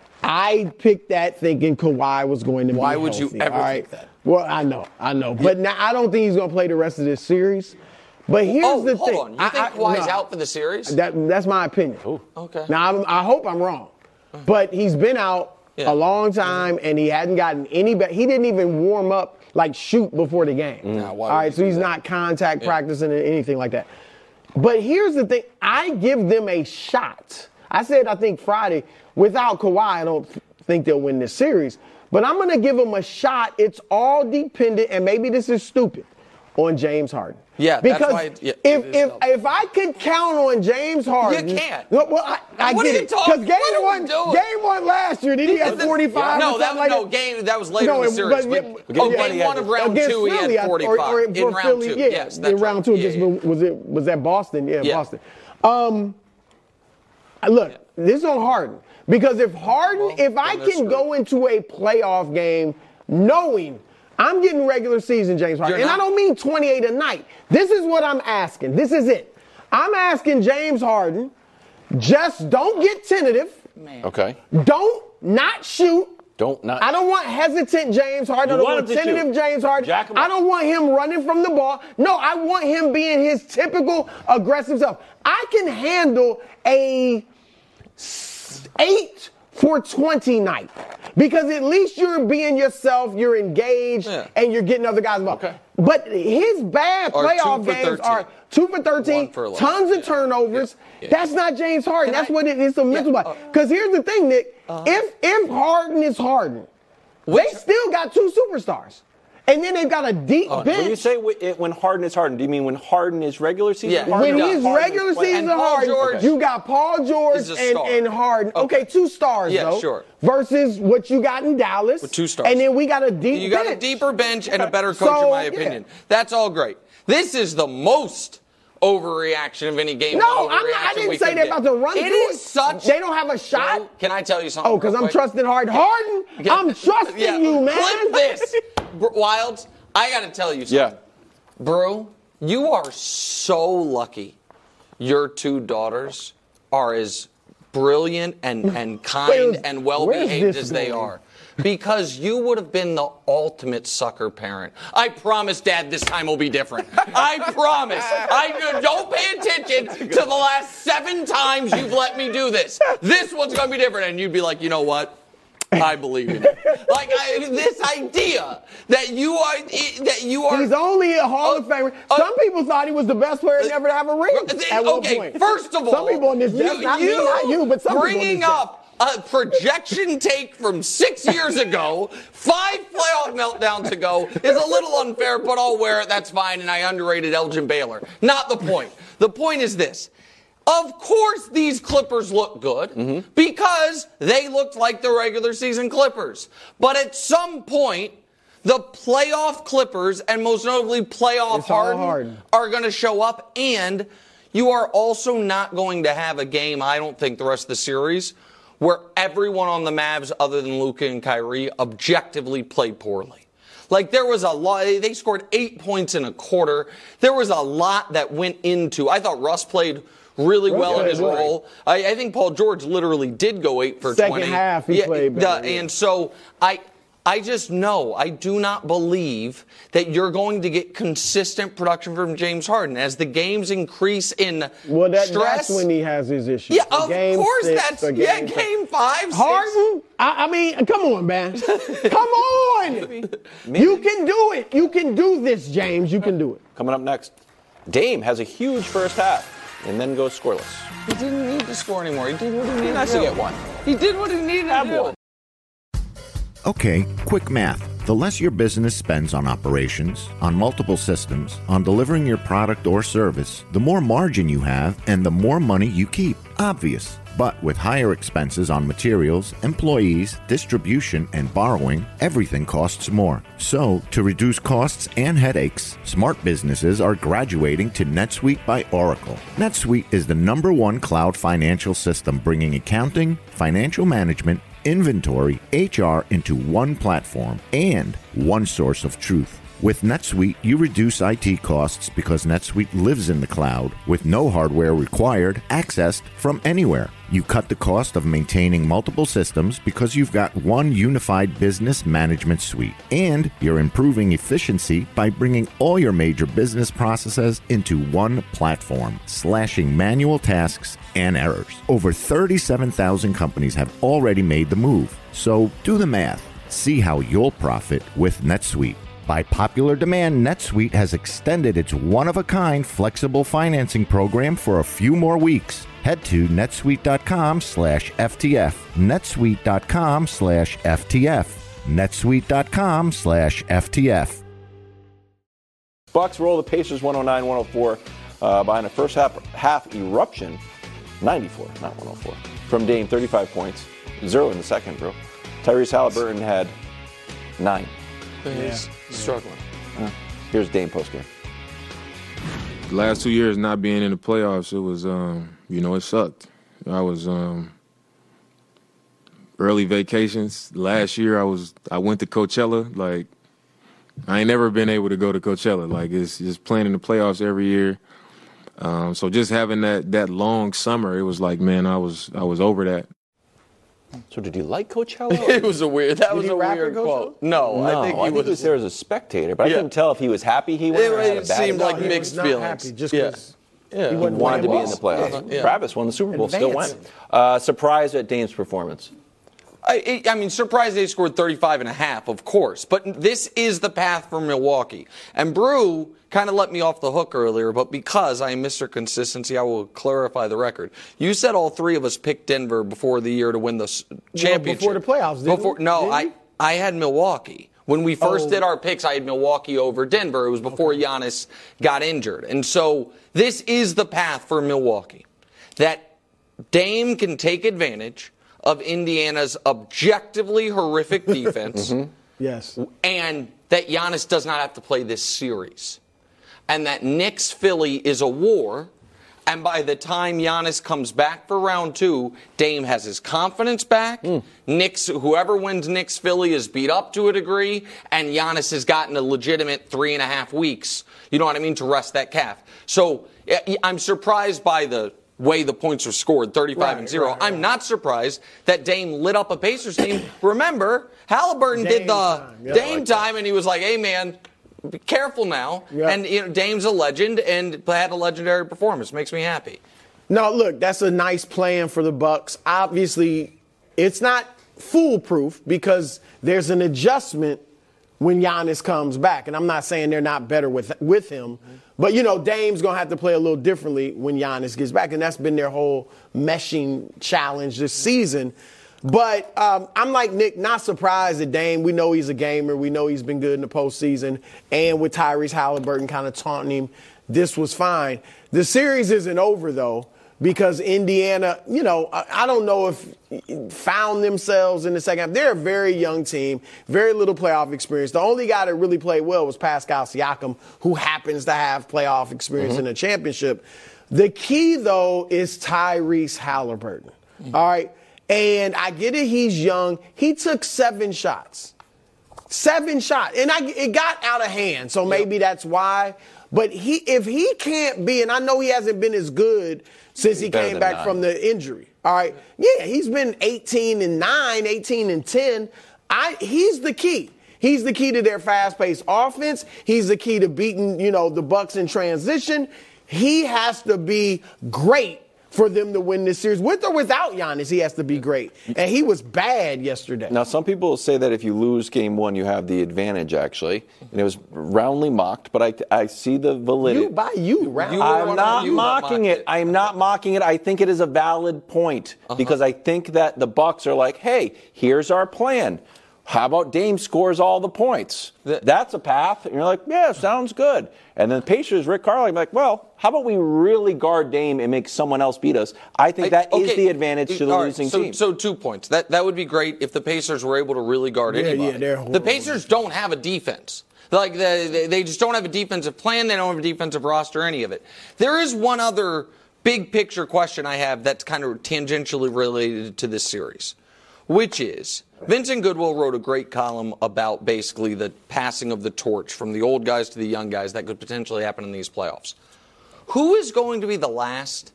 [SPEAKER 4] I picked that thinking Kawhi was going to be
[SPEAKER 3] Why would you
[SPEAKER 4] healthy,
[SPEAKER 3] ever
[SPEAKER 4] all
[SPEAKER 3] think that?
[SPEAKER 4] Well, I know, I know. But now I don't think he's going to play the rest of this series. But here's
[SPEAKER 3] Oh,
[SPEAKER 4] the
[SPEAKER 3] hold
[SPEAKER 4] thing.
[SPEAKER 3] on. You
[SPEAKER 4] I-
[SPEAKER 3] think
[SPEAKER 4] I-
[SPEAKER 3] Kawhi's
[SPEAKER 4] no.
[SPEAKER 3] out for the series?
[SPEAKER 4] That, that's my opinion.
[SPEAKER 3] Okay.
[SPEAKER 4] Now, I'm, I hope I'm wrong. But he's been out
[SPEAKER 3] Yeah.
[SPEAKER 4] a long time, and he hadn't gotten any better. He didn't even warm up, like shoot before the game.
[SPEAKER 3] Now, why
[SPEAKER 4] All
[SPEAKER 3] would
[SPEAKER 4] right,
[SPEAKER 3] you
[SPEAKER 4] so
[SPEAKER 3] do
[SPEAKER 4] he's
[SPEAKER 3] that?
[SPEAKER 4] not contact practicing or anything like that. But here's the thing. I give them a shot. I said I think Friday, without Kawhi, I don't think they'll win this series. But I'm going to give them a shot. It's all dependent, and maybe this is stupid, on James Harden.
[SPEAKER 3] Yeah, that's
[SPEAKER 4] because
[SPEAKER 3] why it- yeah,
[SPEAKER 4] if
[SPEAKER 3] it is
[SPEAKER 4] if
[SPEAKER 3] dumb.
[SPEAKER 4] if I could count on James Harden,
[SPEAKER 3] You can't.
[SPEAKER 4] No, well, I, I
[SPEAKER 3] What
[SPEAKER 4] get
[SPEAKER 3] are you
[SPEAKER 4] it
[SPEAKER 3] talking-
[SPEAKER 4] because game
[SPEAKER 3] what are we
[SPEAKER 4] one,
[SPEAKER 3] doing?
[SPEAKER 4] game one last year, did he have
[SPEAKER 3] This-
[SPEAKER 4] forty-five?
[SPEAKER 3] No,
[SPEAKER 4] or
[SPEAKER 3] that
[SPEAKER 4] something
[SPEAKER 3] was
[SPEAKER 4] like
[SPEAKER 3] no game. That was later in the
[SPEAKER 4] it-
[SPEAKER 3] series.
[SPEAKER 4] but-
[SPEAKER 3] But,
[SPEAKER 4] yeah,
[SPEAKER 3] oh,
[SPEAKER 4] yeah,
[SPEAKER 3] game one of round
[SPEAKER 4] against
[SPEAKER 3] two, he
[SPEAKER 4] Philly,
[SPEAKER 3] had
[SPEAKER 4] I-
[SPEAKER 3] forty-five.
[SPEAKER 4] Or, or
[SPEAKER 3] in
[SPEAKER 4] for
[SPEAKER 3] round
[SPEAKER 4] Philly,
[SPEAKER 3] two,
[SPEAKER 4] yeah,
[SPEAKER 3] yes, that's
[SPEAKER 4] in round
[SPEAKER 3] right.
[SPEAKER 4] two
[SPEAKER 3] Yeah,
[SPEAKER 4] against
[SPEAKER 3] yeah.
[SPEAKER 4] was it was that Boston? Yeah,
[SPEAKER 3] Yeah.
[SPEAKER 4] Boston. Um, look, this is on Harden because if Harden,
[SPEAKER 3] Well,
[SPEAKER 4] if I
[SPEAKER 3] then they're
[SPEAKER 4] can go into a playoff game knowing I'm getting regular season James Harden,
[SPEAKER 3] You're
[SPEAKER 4] and I
[SPEAKER 3] not-
[SPEAKER 4] don't mean twenty-eight a night. This is what I'm asking. This is it. I'm asking James Harden, just don't get tentative.
[SPEAKER 6] Okay.
[SPEAKER 4] Don't not shoot.
[SPEAKER 6] Don't not.
[SPEAKER 4] I don't want hesitant James Harden. I
[SPEAKER 6] You
[SPEAKER 4] don't
[SPEAKER 6] want
[SPEAKER 4] want
[SPEAKER 6] him to
[SPEAKER 4] tentative
[SPEAKER 6] shoot.
[SPEAKER 4] James Harden.
[SPEAKER 6] Jack him
[SPEAKER 4] I
[SPEAKER 6] up.
[SPEAKER 4] don't want him running from the ball. No, I want him being his typical aggressive self. I can handle a s- eight for twenty night because at least you're being yourself, you're engaged,
[SPEAKER 3] Yeah.
[SPEAKER 4] and you're getting other guys involved.
[SPEAKER 6] Okay.
[SPEAKER 4] But his bad
[SPEAKER 3] Or two
[SPEAKER 4] playoff
[SPEAKER 3] for
[SPEAKER 4] games
[SPEAKER 3] thirteen.
[SPEAKER 4] are two for thirteen,
[SPEAKER 3] One for eleven.
[SPEAKER 4] tons of
[SPEAKER 3] Yeah.
[SPEAKER 4] turnovers.
[SPEAKER 3] Yeah. Yeah.
[SPEAKER 4] That's not James Harden.
[SPEAKER 3] Can
[SPEAKER 4] That's
[SPEAKER 3] I-
[SPEAKER 4] what it is. A mental
[SPEAKER 3] Yeah. Uh,
[SPEAKER 4] block. Because here's the thing, Nick. If if Harden is Harden,
[SPEAKER 3] Which-
[SPEAKER 4] they still got two superstars, and then they've got a deep
[SPEAKER 3] Oh,
[SPEAKER 4] bench.
[SPEAKER 6] When you say w- it, when Harden is Harden, do you mean when Harden is regular season?
[SPEAKER 3] Yeah.
[SPEAKER 6] Harden
[SPEAKER 4] when
[SPEAKER 6] or
[SPEAKER 4] he's
[SPEAKER 6] Harden
[SPEAKER 4] regular
[SPEAKER 6] is play-
[SPEAKER 4] season
[SPEAKER 3] And Paul
[SPEAKER 4] Harden,
[SPEAKER 3] George
[SPEAKER 4] you got Paul George
[SPEAKER 3] is a
[SPEAKER 4] and,
[SPEAKER 3] star.
[SPEAKER 4] and Harden. Okay.
[SPEAKER 3] Okay.
[SPEAKER 4] two stars
[SPEAKER 3] Yeah,
[SPEAKER 4] though.
[SPEAKER 3] sure.
[SPEAKER 4] Versus what you got in Dallas.
[SPEAKER 3] With two stars.
[SPEAKER 4] And then we got a deep
[SPEAKER 3] You got a
[SPEAKER 4] bench.
[SPEAKER 3] deeper bench and a better coach,
[SPEAKER 4] So,
[SPEAKER 3] in my
[SPEAKER 4] yeah.
[SPEAKER 3] opinion. That's all great. This is the most overreaction of any game.
[SPEAKER 4] No,
[SPEAKER 3] one
[SPEAKER 4] I'm not, I
[SPEAKER 3] overreaction
[SPEAKER 4] didn't
[SPEAKER 3] we
[SPEAKER 4] say
[SPEAKER 3] could
[SPEAKER 4] they're
[SPEAKER 3] get.
[SPEAKER 4] about to run
[SPEAKER 3] It
[SPEAKER 4] through
[SPEAKER 3] is such.
[SPEAKER 4] They don't have a shot.
[SPEAKER 3] Bro, can I tell you something?
[SPEAKER 4] Oh, because
[SPEAKER 3] real
[SPEAKER 4] I'm
[SPEAKER 3] quick?
[SPEAKER 4] trusting Harden. Harden,
[SPEAKER 3] Yeah.
[SPEAKER 4] I'm trusting
[SPEAKER 3] Yeah.
[SPEAKER 4] you, man.
[SPEAKER 3] Clip this, Br- Wilds. I got to tell you something.
[SPEAKER 6] Yeah.
[SPEAKER 3] Bro, you are so lucky your two daughters are as brilliant and, and kind
[SPEAKER 4] Wait,
[SPEAKER 3] and well
[SPEAKER 4] where's
[SPEAKER 3] behaved
[SPEAKER 4] this
[SPEAKER 3] as they
[SPEAKER 4] going?
[SPEAKER 3] are. Because you would have been the ultimate sucker parent. I promise, Dad, this time will be different. I promise. I don't pay attention to the last seven times you've let me do this. This one's going to be different. And you'd be like, you know what? I believe in it. Like I, this idea that you are that you are.
[SPEAKER 4] He's only a Hall of
[SPEAKER 3] Uh,
[SPEAKER 4] Famer.
[SPEAKER 3] uh,
[SPEAKER 4] Some people thought he was the best player ever to have a ring at one
[SPEAKER 3] okay,
[SPEAKER 4] point.
[SPEAKER 3] first of all,
[SPEAKER 4] some people on this
[SPEAKER 3] you,
[SPEAKER 4] not me, not you, but some
[SPEAKER 3] bringing
[SPEAKER 4] people on this
[SPEAKER 3] up a projection take from six years ago, five playoff meltdowns ago, is a little unfair, but I'll wear it. That's fine. And I underrated Elgin Baylor. Not the point. The point is this. Of course, these Clippers look good
[SPEAKER 6] Mm-hmm.
[SPEAKER 3] because they looked like the regular season Clippers. But at some point, the playoff Clippers, and most notably playoff
[SPEAKER 4] It's all
[SPEAKER 3] Harden,
[SPEAKER 4] Harden.
[SPEAKER 3] are going to show up, and you are also not going to have a game, I don't think, the rest of the series where everyone on the Mavs other than Luka and Kyrie objectively played poorly. Like, there was a lot. They scored eight points in a quarter. There was a lot that went into. I thought Russ played really well in his role. I, I think Paul George literally did go eight for twenty.
[SPEAKER 4] Second half, he
[SPEAKER 3] yeah,
[SPEAKER 4] played better.
[SPEAKER 3] The, and so I, I just know, I do not believe that you're going to get consistent production from James Harden. As the games increase in
[SPEAKER 4] well, that,
[SPEAKER 3] stress.
[SPEAKER 4] that's when he has his issues.
[SPEAKER 3] Yeah, of
[SPEAKER 4] game
[SPEAKER 3] course
[SPEAKER 4] six,
[SPEAKER 3] that's,
[SPEAKER 4] game
[SPEAKER 3] yeah,
[SPEAKER 4] seven.
[SPEAKER 3] game five,
[SPEAKER 4] Harden, I, I mean, come on, man. Come on.
[SPEAKER 6] Maybe. Maybe.
[SPEAKER 4] You can do it. You can do this, James. You can do it.
[SPEAKER 6] Coming up next, Dame has a huge first half and then goes scoreless.
[SPEAKER 3] He didn't need to score anymore. He did what he needed
[SPEAKER 6] He nice
[SPEAKER 3] to
[SPEAKER 6] to
[SPEAKER 3] do.
[SPEAKER 6] get one.
[SPEAKER 3] He did what he needed
[SPEAKER 6] Have
[SPEAKER 3] to do.
[SPEAKER 6] one.
[SPEAKER 12] Okay, quick math. The less your business spends on operations, on multiple systems, on delivering your product or service, the more margin you have and the more money you keep. Obvious. But with higher expenses on materials, employees, distribution, and borrowing, everything costs more. So, to reduce costs and headaches, smart businesses are graduating to NetSuite by Oracle. NetSuite is the number one cloud financial system bringing accounting, financial management, inventory, H R into one platform and one source of truth. With NetSuite, you reduce I T costs because NetSuite lives in the cloud with no hardware required, accessed from anywhere. You cut the cost of maintaining multiple systems because you've got one unified business management suite. And you're improving efficiency by bringing all your major business processes into one platform, slashing manual tasks and errors. Over thirty-seven thousand companies have already made the move. So do the math. See how you'll profit with NetSuite. By popular demand, NetSuite has extended its one-of-a-kind flexible financing program for a few more weeks. Head to netsuite.com slash FTF. netsuite.com slash FTF. netsuite.com slash FTF.
[SPEAKER 6] Bucks roll the Pacers one oh nine one oh four uh, behind a first half, half eruption. ninety-four, not one oh four. From Dame, thirty-five points. Zero in the second, bro. Tyrese Halliburton had nine.
[SPEAKER 3] He's yeah. struggling.
[SPEAKER 6] Uh, here's Dame postgame.
[SPEAKER 13] The last two years not being in the playoffs, it was, um, you know, it sucked. I was um, early vacations. Last year, I was I went to Coachella. Like, I ain't never been able to go to Coachella. Like, it's just playing in the playoffs every year. Um, so just having that that long summer, it was like, man, I was I was over that.
[SPEAKER 6] So did you like Coachella?
[SPEAKER 3] It was a weird. That
[SPEAKER 4] Did
[SPEAKER 3] was
[SPEAKER 4] he
[SPEAKER 3] a
[SPEAKER 4] rap
[SPEAKER 3] weird
[SPEAKER 4] at
[SPEAKER 3] quote. No,
[SPEAKER 6] no,
[SPEAKER 3] I think he
[SPEAKER 6] I think
[SPEAKER 3] was,
[SPEAKER 6] he was there as a spectator, but
[SPEAKER 3] Yeah.
[SPEAKER 6] I couldn't tell if he was happy he went
[SPEAKER 3] It,
[SPEAKER 6] or had a
[SPEAKER 3] it
[SPEAKER 6] bad
[SPEAKER 3] seemed
[SPEAKER 6] day.
[SPEAKER 3] like
[SPEAKER 4] he
[SPEAKER 3] mixed
[SPEAKER 4] was not
[SPEAKER 3] feelings.
[SPEAKER 4] happy just
[SPEAKER 3] yeah.
[SPEAKER 4] 'cause
[SPEAKER 3] Yeah.
[SPEAKER 4] he
[SPEAKER 6] He
[SPEAKER 4] wasn't
[SPEAKER 6] wanted to be
[SPEAKER 4] playing
[SPEAKER 6] in the
[SPEAKER 4] well.
[SPEAKER 6] playoffs.
[SPEAKER 3] Yeah.
[SPEAKER 6] Travis won the Super Bowl, still went.
[SPEAKER 4] Advancing.
[SPEAKER 6] Uh, surprised at Dame's performance.
[SPEAKER 3] I, I mean, surprised they scored thirty-five and a half, of course. But this is the path for Milwaukee. And Brew kind of let me off the hook earlier, but because I am Mister Consistency, I will clarify the record. You said all three of us picked Denver before the year to win the s- championship.
[SPEAKER 4] before the playoffs, didn't
[SPEAKER 3] Before,
[SPEAKER 4] we?
[SPEAKER 3] No,
[SPEAKER 4] Didn't
[SPEAKER 3] I,
[SPEAKER 4] we?
[SPEAKER 3] I had Milwaukee. When we first
[SPEAKER 4] Oh.
[SPEAKER 3] did our picks, I had Milwaukee over Denver. It was before Giannis got injured. And so this is the path for Milwaukee. That Dame can take advantage of Indiana's objectively horrific defense,
[SPEAKER 4] Mm-hmm. Yes.
[SPEAKER 3] and that Giannis does not have to play this series. And that Knicks-Philly is a war, and by the time Giannis comes back for round two, Dame has his confidence back. Mm. Knicks, whoever wins Knicks-Philly is beat up to a degree, and Giannis has gotten a legitimate three and a half weeks, you know what I mean, to rest that calf. So I'm surprised by the way the points are scored, thirty-five
[SPEAKER 4] Right,
[SPEAKER 3] and zero.
[SPEAKER 4] right, right.
[SPEAKER 3] I'm not surprised that Dame lit up a Pacers team. Remember, Halliburton
[SPEAKER 4] Dame
[SPEAKER 3] did the
[SPEAKER 4] time. Yeah,
[SPEAKER 3] Dame
[SPEAKER 4] like
[SPEAKER 3] time, and he was like, hey, man, be careful now.
[SPEAKER 4] Yeah.
[SPEAKER 3] And you know, Dame's a legend and had a legendary performance. Makes me happy.
[SPEAKER 4] No, look, that's a nice plan for the Bucks. Obviously, it's not foolproof because there's an adjustment when Giannis comes back. And I'm not saying they're not better with with him. But, you know, Dame's going to have to play a little differently when Giannis gets back. And that's been their whole meshing challenge this season. But um, I'm like Nick, not surprised at Dame. We know he's a gamer. We know he's been good in the postseason. And with Tyrese Halliburton kind of taunting him, this was fine. The series isn't over, though, because Indiana, you know, I, I don't know if found themselves in the second half. They're a very young team, very little playoff experience. The only guy that really played well was Pascal Siakam, who happens to have playoff experience mm-hmm. in a championship. The key, though, is Tyrese Halliburton. Mm-hmm. All right? And I get it, he's young. He took seven shots. Seven shots. And I, it got out of hand, so maybe yep. that's why. But he, if he can't be, and I know he hasn't been as good since he came back nine. from the injury. All right? Yeah, he's been eighteen and nine, eighteen and ten. I, he's the key. He's the key to their fast-paced offense. He's the key to beating, you know, the Bucks in transition. He has to be great for them to win this series. With or without Giannis, he has to be great. And he was bad yesterday.
[SPEAKER 6] Now, some people say that if you lose game one, you have the advantage, actually. And it was roundly mocked, but I, I see the validity.
[SPEAKER 4] You by you, roundly.
[SPEAKER 6] You I'm not mocking it. it. I'm not mocking it. I think it is a valid point uh-huh. because I think that the Bucks are like, hey, here's our plan. How about Dame scores all the points? That's a path. And you're like, yeah, sounds good. And then Pacers, Rick Carlisle, like, well, how about we really guard Dame and make someone else beat us? I think that I, okay. is the advantage to the right, losing
[SPEAKER 3] so,
[SPEAKER 6] team.
[SPEAKER 3] So two points. That that would be great if the Pacers were able to really guard
[SPEAKER 4] yeah,
[SPEAKER 3] anybody.
[SPEAKER 4] Yeah, they're horrible.
[SPEAKER 3] The Pacers don't have a defense. Like, they, they just don't have a defensive plan. They don't have a defensive roster, any of it. There is one other big picture question I have that's kind of tangentially related to this series, which is Vincent Goodwill wrote a great column about basically the passing of the torch from the old guys to the young guys that could potentially happen in these playoffs. Who is going to be the last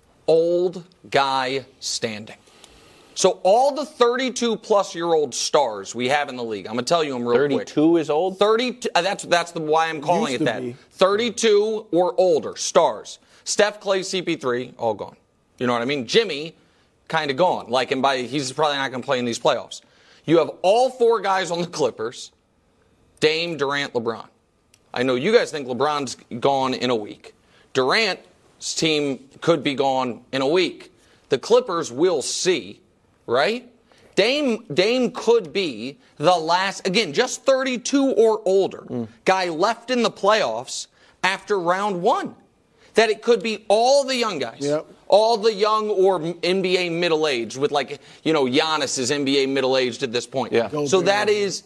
[SPEAKER 3] old guy standing? So all the thirty-two-plus-year-old stars we have in the league, I'm going to tell you them real
[SPEAKER 6] thirty-two
[SPEAKER 3] quick.
[SPEAKER 6] thirty-two is old?
[SPEAKER 3] thirty-two, uh, that's, that's the, why I'm calling
[SPEAKER 4] Used
[SPEAKER 3] it that.
[SPEAKER 4] Be.
[SPEAKER 3] thirty-two or older stars. Steph, Clay, C P three, all gone. You know what I mean? Jimmy, kind of gone. Like, and by he's probably not going to play in these playoffs. You have all four guys on the Clippers, Dame, Durant, LeBron. I know you guys think LeBron's gone in a week. Durant's team could be gone in a week. The Clippers will see, right? Dame, Dame could be the last, again, just thirty-two or older mm. guy left in the playoffs after round one. That it could be all the young guys.
[SPEAKER 4] Yep.
[SPEAKER 3] All the young or N B A middle-aged with, like, you know, Giannis is N B A middle-aged at this point.
[SPEAKER 6] Yeah.
[SPEAKER 3] So that is,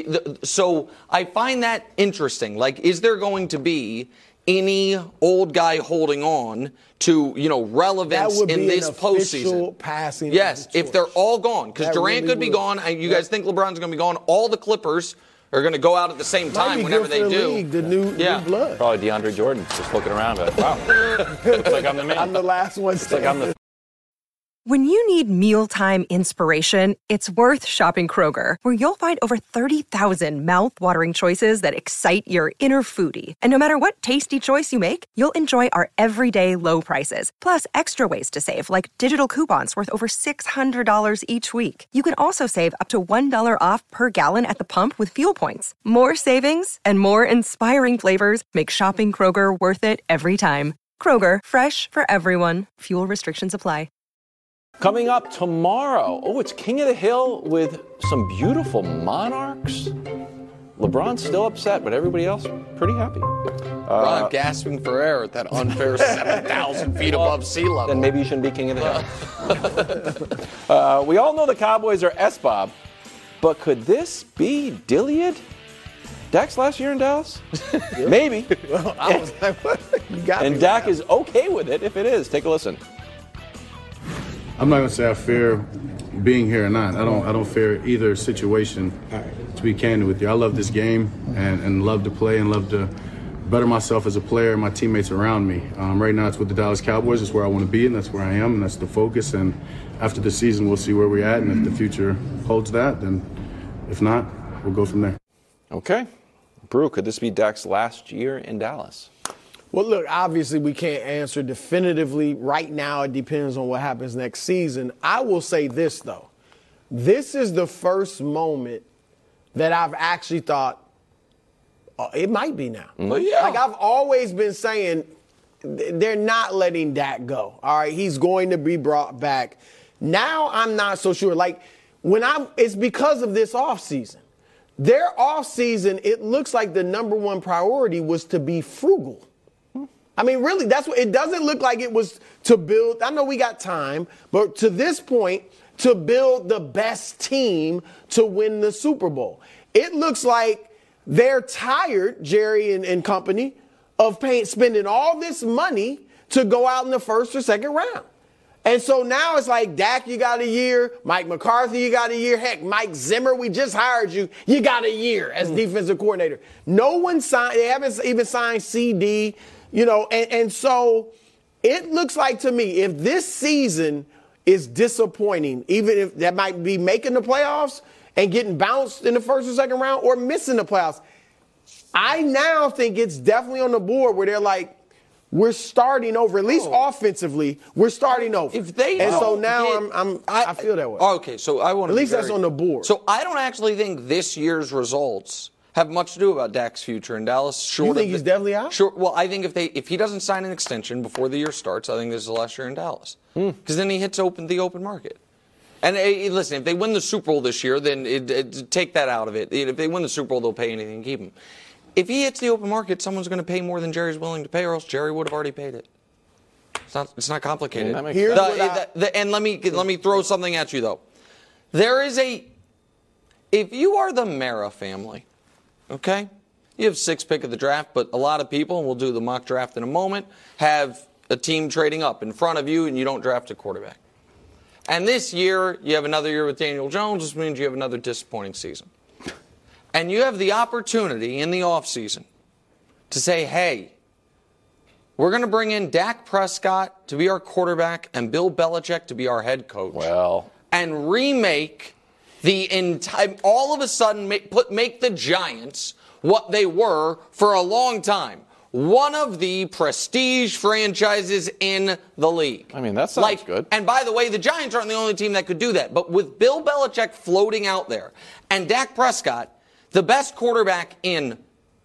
[SPEAKER 3] so I find that interesting. Like, is there going to be any old guy holding on to, you know, relevance in this postseason?
[SPEAKER 4] Passing
[SPEAKER 3] yes,
[SPEAKER 4] the
[SPEAKER 3] if they're all gone. Because Durant
[SPEAKER 4] really
[SPEAKER 3] could be
[SPEAKER 4] would.
[SPEAKER 3] gone. You
[SPEAKER 4] yep.
[SPEAKER 3] gu's think LeBron's going to be gone. All the Clippers are going to go out at the same time whenever they
[SPEAKER 4] the
[SPEAKER 3] do.
[SPEAKER 4] League, the new,
[SPEAKER 3] yeah.
[SPEAKER 4] new blood.
[SPEAKER 6] Probably DeAndre Jordan just looking around. But, wow. Looks like I'm the man.
[SPEAKER 4] I'm the last one.
[SPEAKER 6] It's like I'm the
[SPEAKER 14] When you need mealtime inspiration, it's worth shopping Kroger, where you'll find over thirty thousand mouth-watering choices that excite your inner foodie. And no matter what tasty choice you make, you'll enjoy our everyday low prices, plus extra ways to save, like digital coupons worth over six hundred dollars each week. You can also save up to one dollar off per gallon at the pump with fuel points. More savings and more inspiring flavors make shopping Kroger worth it every time. Kroger, fresh for everyone. Fuel restrictions apply.
[SPEAKER 6] Coming up tomorrow, oh, it's King of the Hill with some beautiful monarchs. LeBron's still upset, but everybody else pretty happy.
[SPEAKER 3] LeBron uh, gasping for air at that unfair seven thousand feet well, above sea level.
[SPEAKER 6] Then maybe you shouldn't be King of the Hill. uh, we all know the Cowboys are S-Bob, but could this be Diliad? Dak's last year in Dallas? Maybe.
[SPEAKER 4] Well, I was like, what? You got
[SPEAKER 6] and
[SPEAKER 4] me
[SPEAKER 6] Dak
[SPEAKER 4] now.
[SPEAKER 6] is okay with it if it is. Take a listen.
[SPEAKER 15] I'm not gonna say I fear being here or not. I don't. I don't fear either situation. To be candid with you, I love this game and, and love to play and love to better myself as a player and my teammates around me. Um, right now, it's with the Dallas Cowboys. It's where I want to be, and that's where I am, and that's the focus. And after the season, we'll see where we're at, and if the future holds that, then if not, we'll go from there.
[SPEAKER 6] Okay, Brew, could this be Dak's last year in Dallas?
[SPEAKER 4] Well, look, obviously we can't answer definitively right now. It depends on what happens next season. I will say this, though. This is the first moment that I've actually thought, oh, it might be now.
[SPEAKER 3] Mm-hmm. Yeah.
[SPEAKER 4] Like I've always been saying, they're not letting Dak go. All right, he's going to be brought back. Now I'm not so sure. Like when I, it's because of this offseason. Their offseason, it looks like the number one priority was to be frugal. I mean, really, that's what it doesn't look like it was to build. I know we got time, but to this point, to build the best team to win the Super Bowl. It looks like they're tired, Jerry and, and company, of paying, spending all this money to go out in the first or second round. And so now it's like, Dak, you got a year. Mike McCarthy, you got a year. Heck, Mike Zimmer, we just hired you. You got a year as defensive coordinator. No one signed. They haven't even signed C D. You know, and, and so it looks like to me, if this season is disappointing, even if that might be making the playoffs and getting bounced in the first or second round or missing the playoffs, I now think it's definitely on the board where they're like, we're starting over, at least oh. offensively, we're starting over.
[SPEAKER 3] If they
[SPEAKER 4] and so
[SPEAKER 3] get,
[SPEAKER 4] now I'm, I'm, I, I feel that way.
[SPEAKER 3] Okay, so I want to
[SPEAKER 4] At least
[SPEAKER 3] very,
[SPEAKER 4] that's on the board.
[SPEAKER 3] So I don't actually think this year's results have much to do about Dak's future in Dallas. Short
[SPEAKER 4] you think
[SPEAKER 3] of
[SPEAKER 4] he's
[SPEAKER 3] the,
[SPEAKER 4] definitely out?
[SPEAKER 3] Sure. Well, I think if they if he doesn't sign an extension before the year starts, I think this is the last year in Dallas. Because hmm. then he hits open the open market. And uh, listen, if they win the Super Bowl this year, then it, it, take that out of it. If they win the Super Bowl, they'll pay anything and keep him. If he hits the open market, someone's going to pay more than Jerry's willing to pay, or else Jerry would have already paid it. It's not. It's not complicated.
[SPEAKER 4] Yeah,
[SPEAKER 3] the, the, the, and let me let me throw something at you though. There is a. If you are the Mara family, okay. You have sixth pick of the draft, but a lot of people, and we'll do the mock draft in a moment, have a team trading up in front of you, and you don't draft a quarterback. And this year, you have another year with Daniel Jones, which means you have another disappointing season. And you have the opportunity in the offseason to say, hey, we're going to bring in Dak Prescott to be our quarterback and Bill Belichick to be our head coach.
[SPEAKER 6] Well.
[SPEAKER 3] And remake the entire, all of a sudden, make, put, make the Giants what they were for a long time. One of the prestige franchises in the league.
[SPEAKER 6] I mean, that sounds
[SPEAKER 3] like,
[SPEAKER 6] good.
[SPEAKER 3] And by the way, the Giants aren't the only team that could do that. But with Bill Belichick floating out there and Dak Prescott, the best quarterback in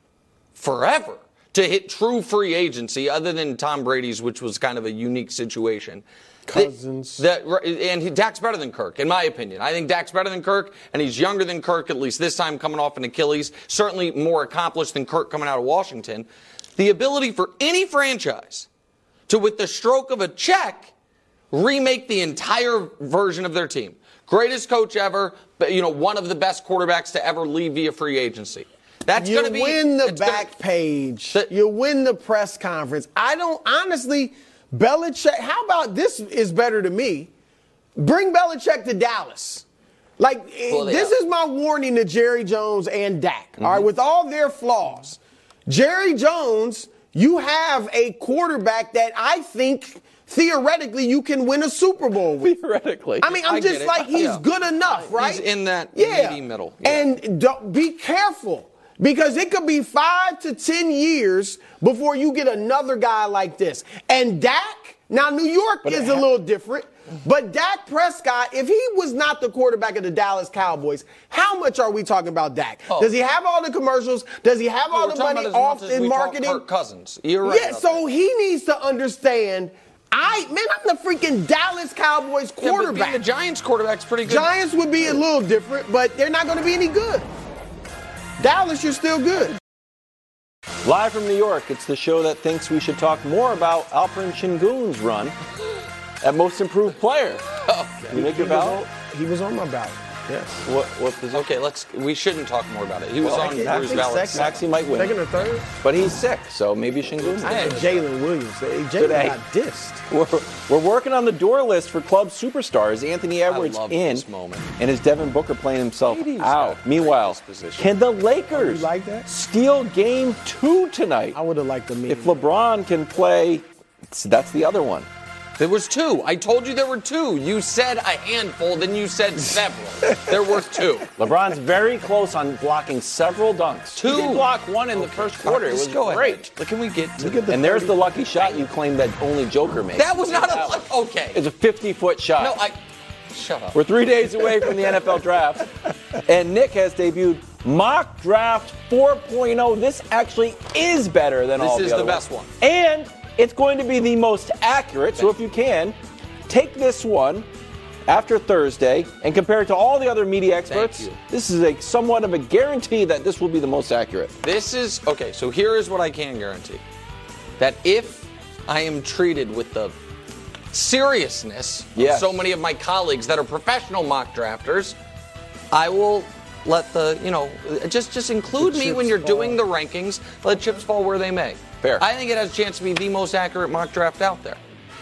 [SPEAKER 3] forever to hit true free agency, other than Tom Brady's, which was kind of a unique situation.
[SPEAKER 4] Cousins.
[SPEAKER 3] The, the, and he, Dak's better than Kirk, in my opinion. I think Dak's better than Kirk, and he's younger than Kirk, at least this time coming off an Achilles. Certainly more accomplished than Kirk coming out of Washington. The ability for any franchise to, with the stroke of a check, remake the entire version of their team. Greatest coach ever, but you know, one of the best quarterbacks to ever leave via free agency. That's going to be.
[SPEAKER 4] You win the
[SPEAKER 3] back
[SPEAKER 4] gonna, page. The, you win the press conference. I don't honestly. Belichick, how about this is better to me? Bring Belichick to Dallas. Like, well, this is my warning to Jerry Jones and Dak. Mm-hmm. All right, with all their flaws. Jerry Jones, you have a quarterback that I think theoretically you can win a Super Bowl with.
[SPEAKER 6] Theoretically.
[SPEAKER 4] I mean, I'm
[SPEAKER 3] I
[SPEAKER 4] just like, he's yeah. good enough, right?
[SPEAKER 3] He's in that
[SPEAKER 4] yeah.
[SPEAKER 3] meaty middle. Yeah.
[SPEAKER 4] And don't, be careful. Because it could be five to ten years before you get another guy like this. And Dak, now New York but is ha- a little different, but Dak Prescott, if he was not the quarterback of the Dallas Cowboys, how much are we talking about Dak? Oh. Does he have all the commercials? Does he have all
[SPEAKER 3] We're
[SPEAKER 4] the money off in marketing?
[SPEAKER 3] Kirk Cousins. You're right.
[SPEAKER 4] Yeah, so that. He needs to understand. I man, I'm the freaking Dallas Cowboys quarterback.
[SPEAKER 3] Yeah, but being the Giants quarterback's pretty good.
[SPEAKER 4] Giants would be a little different, but they're not going to be any good. Dallas, you're still good.
[SPEAKER 6] Live from New York, it's the show that thinks we should talk more about Alperen Sengun's run at Most Improved Player.
[SPEAKER 3] Okay.
[SPEAKER 6] Can you make your ballot?
[SPEAKER 4] He was on my ballot. Yes.
[SPEAKER 6] What? What position?
[SPEAKER 3] Okay, let's. We shouldn't talk more about it. He was
[SPEAKER 6] well,
[SPEAKER 3] on Drew's ballot.
[SPEAKER 6] Maxey might win.
[SPEAKER 4] Second or third?
[SPEAKER 6] But he's sick, so maybe Sengun.
[SPEAKER 4] I had Jalen Williams. Jalen got dissed.
[SPEAKER 6] We're, we're working on the door list for club superstars. Anthony Edwards in, and is Devin Booker playing himself out. Meanwhile, can the Lakers
[SPEAKER 4] oh, like that?
[SPEAKER 6] steal game two tonight?
[SPEAKER 4] I would have liked them.
[SPEAKER 6] If LeBron can play, that's the other one.
[SPEAKER 3] There was two. I told you there were two. You said a handful, then you said several. There were two.
[SPEAKER 6] LeBron's very close on blocking several dunks.
[SPEAKER 3] Two.
[SPEAKER 6] He did block one in okay. the first quarter. It was
[SPEAKER 3] go
[SPEAKER 6] great.
[SPEAKER 3] Ahead. Can we get to
[SPEAKER 6] the And there's the lucky shot you claimed that only Joker made.
[SPEAKER 3] That was not a lucky. Okay.
[SPEAKER 6] It's a fifty-foot shot.
[SPEAKER 3] No, I. Shut up.
[SPEAKER 6] We're three days away from the N F L draft, and Nick has debuted Mock Draft four point oh. This actually is better than
[SPEAKER 3] this
[SPEAKER 6] all the other
[SPEAKER 3] This is the
[SPEAKER 6] ones.
[SPEAKER 3] best one.
[SPEAKER 6] And it's going to be the most accurate, so if you can, take this one after Thursday and compare it to all the other media experts. This is a somewhat of a guarantee that this will be the most accurate.
[SPEAKER 3] This is, okay, so here is what I can guarantee. That if I am treated with the seriousness
[SPEAKER 2] Yes.
[SPEAKER 3] of so many of my colleagues that are professional mock drafters, I will let the, you know, just just include
[SPEAKER 2] The
[SPEAKER 3] me
[SPEAKER 2] chips
[SPEAKER 3] when you're
[SPEAKER 2] fall.
[SPEAKER 3] doing the rankings. Let chips fall where they may.
[SPEAKER 2] Fair.
[SPEAKER 3] I think it has a chance to be the most accurate mock draft out there.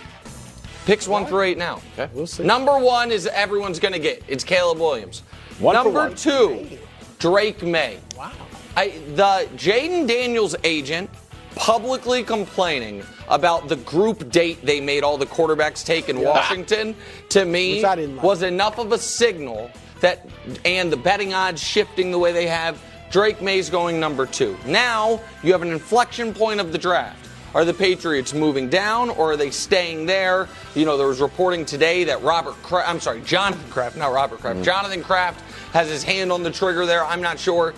[SPEAKER 3] Picks one through eight now.
[SPEAKER 2] Okay, we'll see.
[SPEAKER 3] Number one is everyone's going to get. It's Caleb Williams.
[SPEAKER 2] One for
[SPEAKER 3] Number
[SPEAKER 2] one.
[SPEAKER 3] two, Drake May.
[SPEAKER 2] Wow.
[SPEAKER 3] I, the Jaden Daniels agent publicly complaining about the group date they made all the quarterbacks take in Washington, to me,
[SPEAKER 4] Which I didn't like.
[SPEAKER 3] was enough of a signal that, and the betting odds shifting the way they have, Drake May's going number two. Now, you have an inflection point of the draft. Are the Patriots moving down or are they staying there? You know, there was reporting today that Robert Kraft, I'm sorry, Jonathan Kraft, not Robert Kraft,
[SPEAKER 2] Mm-hmm.
[SPEAKER 3] Jonathan Kraft has his hand on the trigger there. I'm not sure.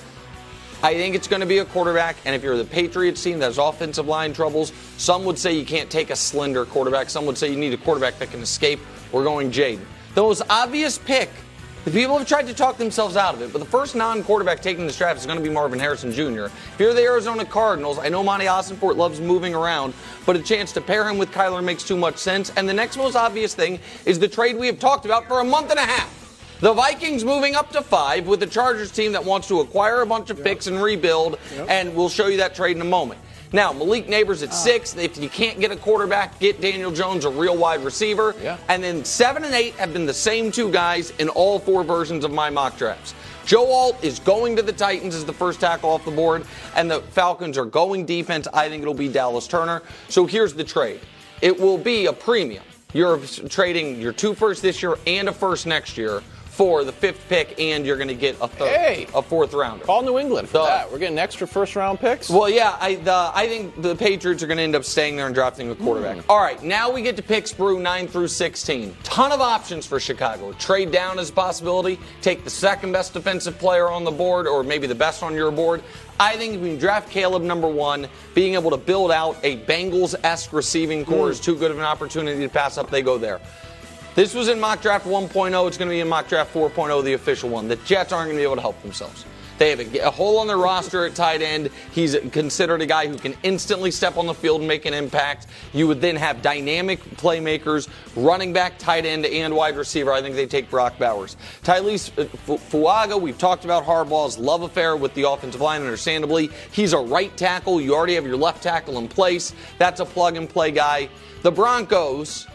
[SPEAKER 3] I think it's going to be a quarterback, and if you're the Patriots team that has offensive line troubles, some would say you can't take a slender quarterback. Some would say you need a quarterback that can escape. We're going Jaden. The most obvious pick, the people have tried to talk themselves out of it, but the first non-quarterback taking this draft is going to be Marvin Harrison Junior If you're the Arizona Cardinals, I know Monty Ossenfort loves moving around, but a chance to pair him with Kyler makes too much sense. And the next most obvious thing is the trade we have talked about for a month and a half. The Vikings moving up to five with the Chargers team that wants to acquire a bunch of picks and rebuild,
[SPEAKER 4] Yep.
[SPEAKER 3] and we'll show you that trade in a moment. Now, Malik Neighbors at six. If you can't get a quarterback, get Daniel Jones, a real wide receiver.
[SPEAKER 2] Yeah.
[SPEAKER 3] And then seven and eight have been the same two guys in all four versions of my mock drafts. Joe Alt is going to the Titans as the first tackle off the board, and the Falcons are going defense. I think it'll be Dallas Turner. So here's the trade. It will be a premium. You're trading your two firsts this year and a first next year for the fifth pick, and you're going to get a third,
[SPEAKER 2] Hey.
[SPEAKER 3] a fourth rounder.
[SPEAKER 2] Call New England for
[SPEAKER 3] The-
[SPEAKER 2] that. We're getting extra first-round picks.
[SPEAKER 3] Well, yeah, I, the, I think the Patriots are going to end up staying there and drafting a quarterback.
[SPEAKER 2] Mm.
[SPEAKER 3] All right, now we get to picks brew nine through sixteen. Ton of options for Chicago. Trade down is a possibility. Take the second best defensive player on the board, or maybe the best on your board. I think if you draft Caleb number one, being able to build out a Bengals-esque receiving core
[SPEAKER 2] Mm.
[SPEAKER 3] is too good of an opportunity to pass up. They go there. This was in mock draft one point oh. It's going to be in mock draft four point oh, the official one. The Jets aren't going to be able to help themselves. They have a, a hole on their roster at tight end. He's considered a guy who can instantly step on the field and make an impact. You would then have dynamic playmakers, running back, tight end, and wide receiver. I think they take Brock Bowers. Tylese Fuaga, we've talked about Harbaugh's love affair with the offensive line, understandably. He's a right tackle. You already have your left tackle in place. That's a plug-and-play guy. The Broncos,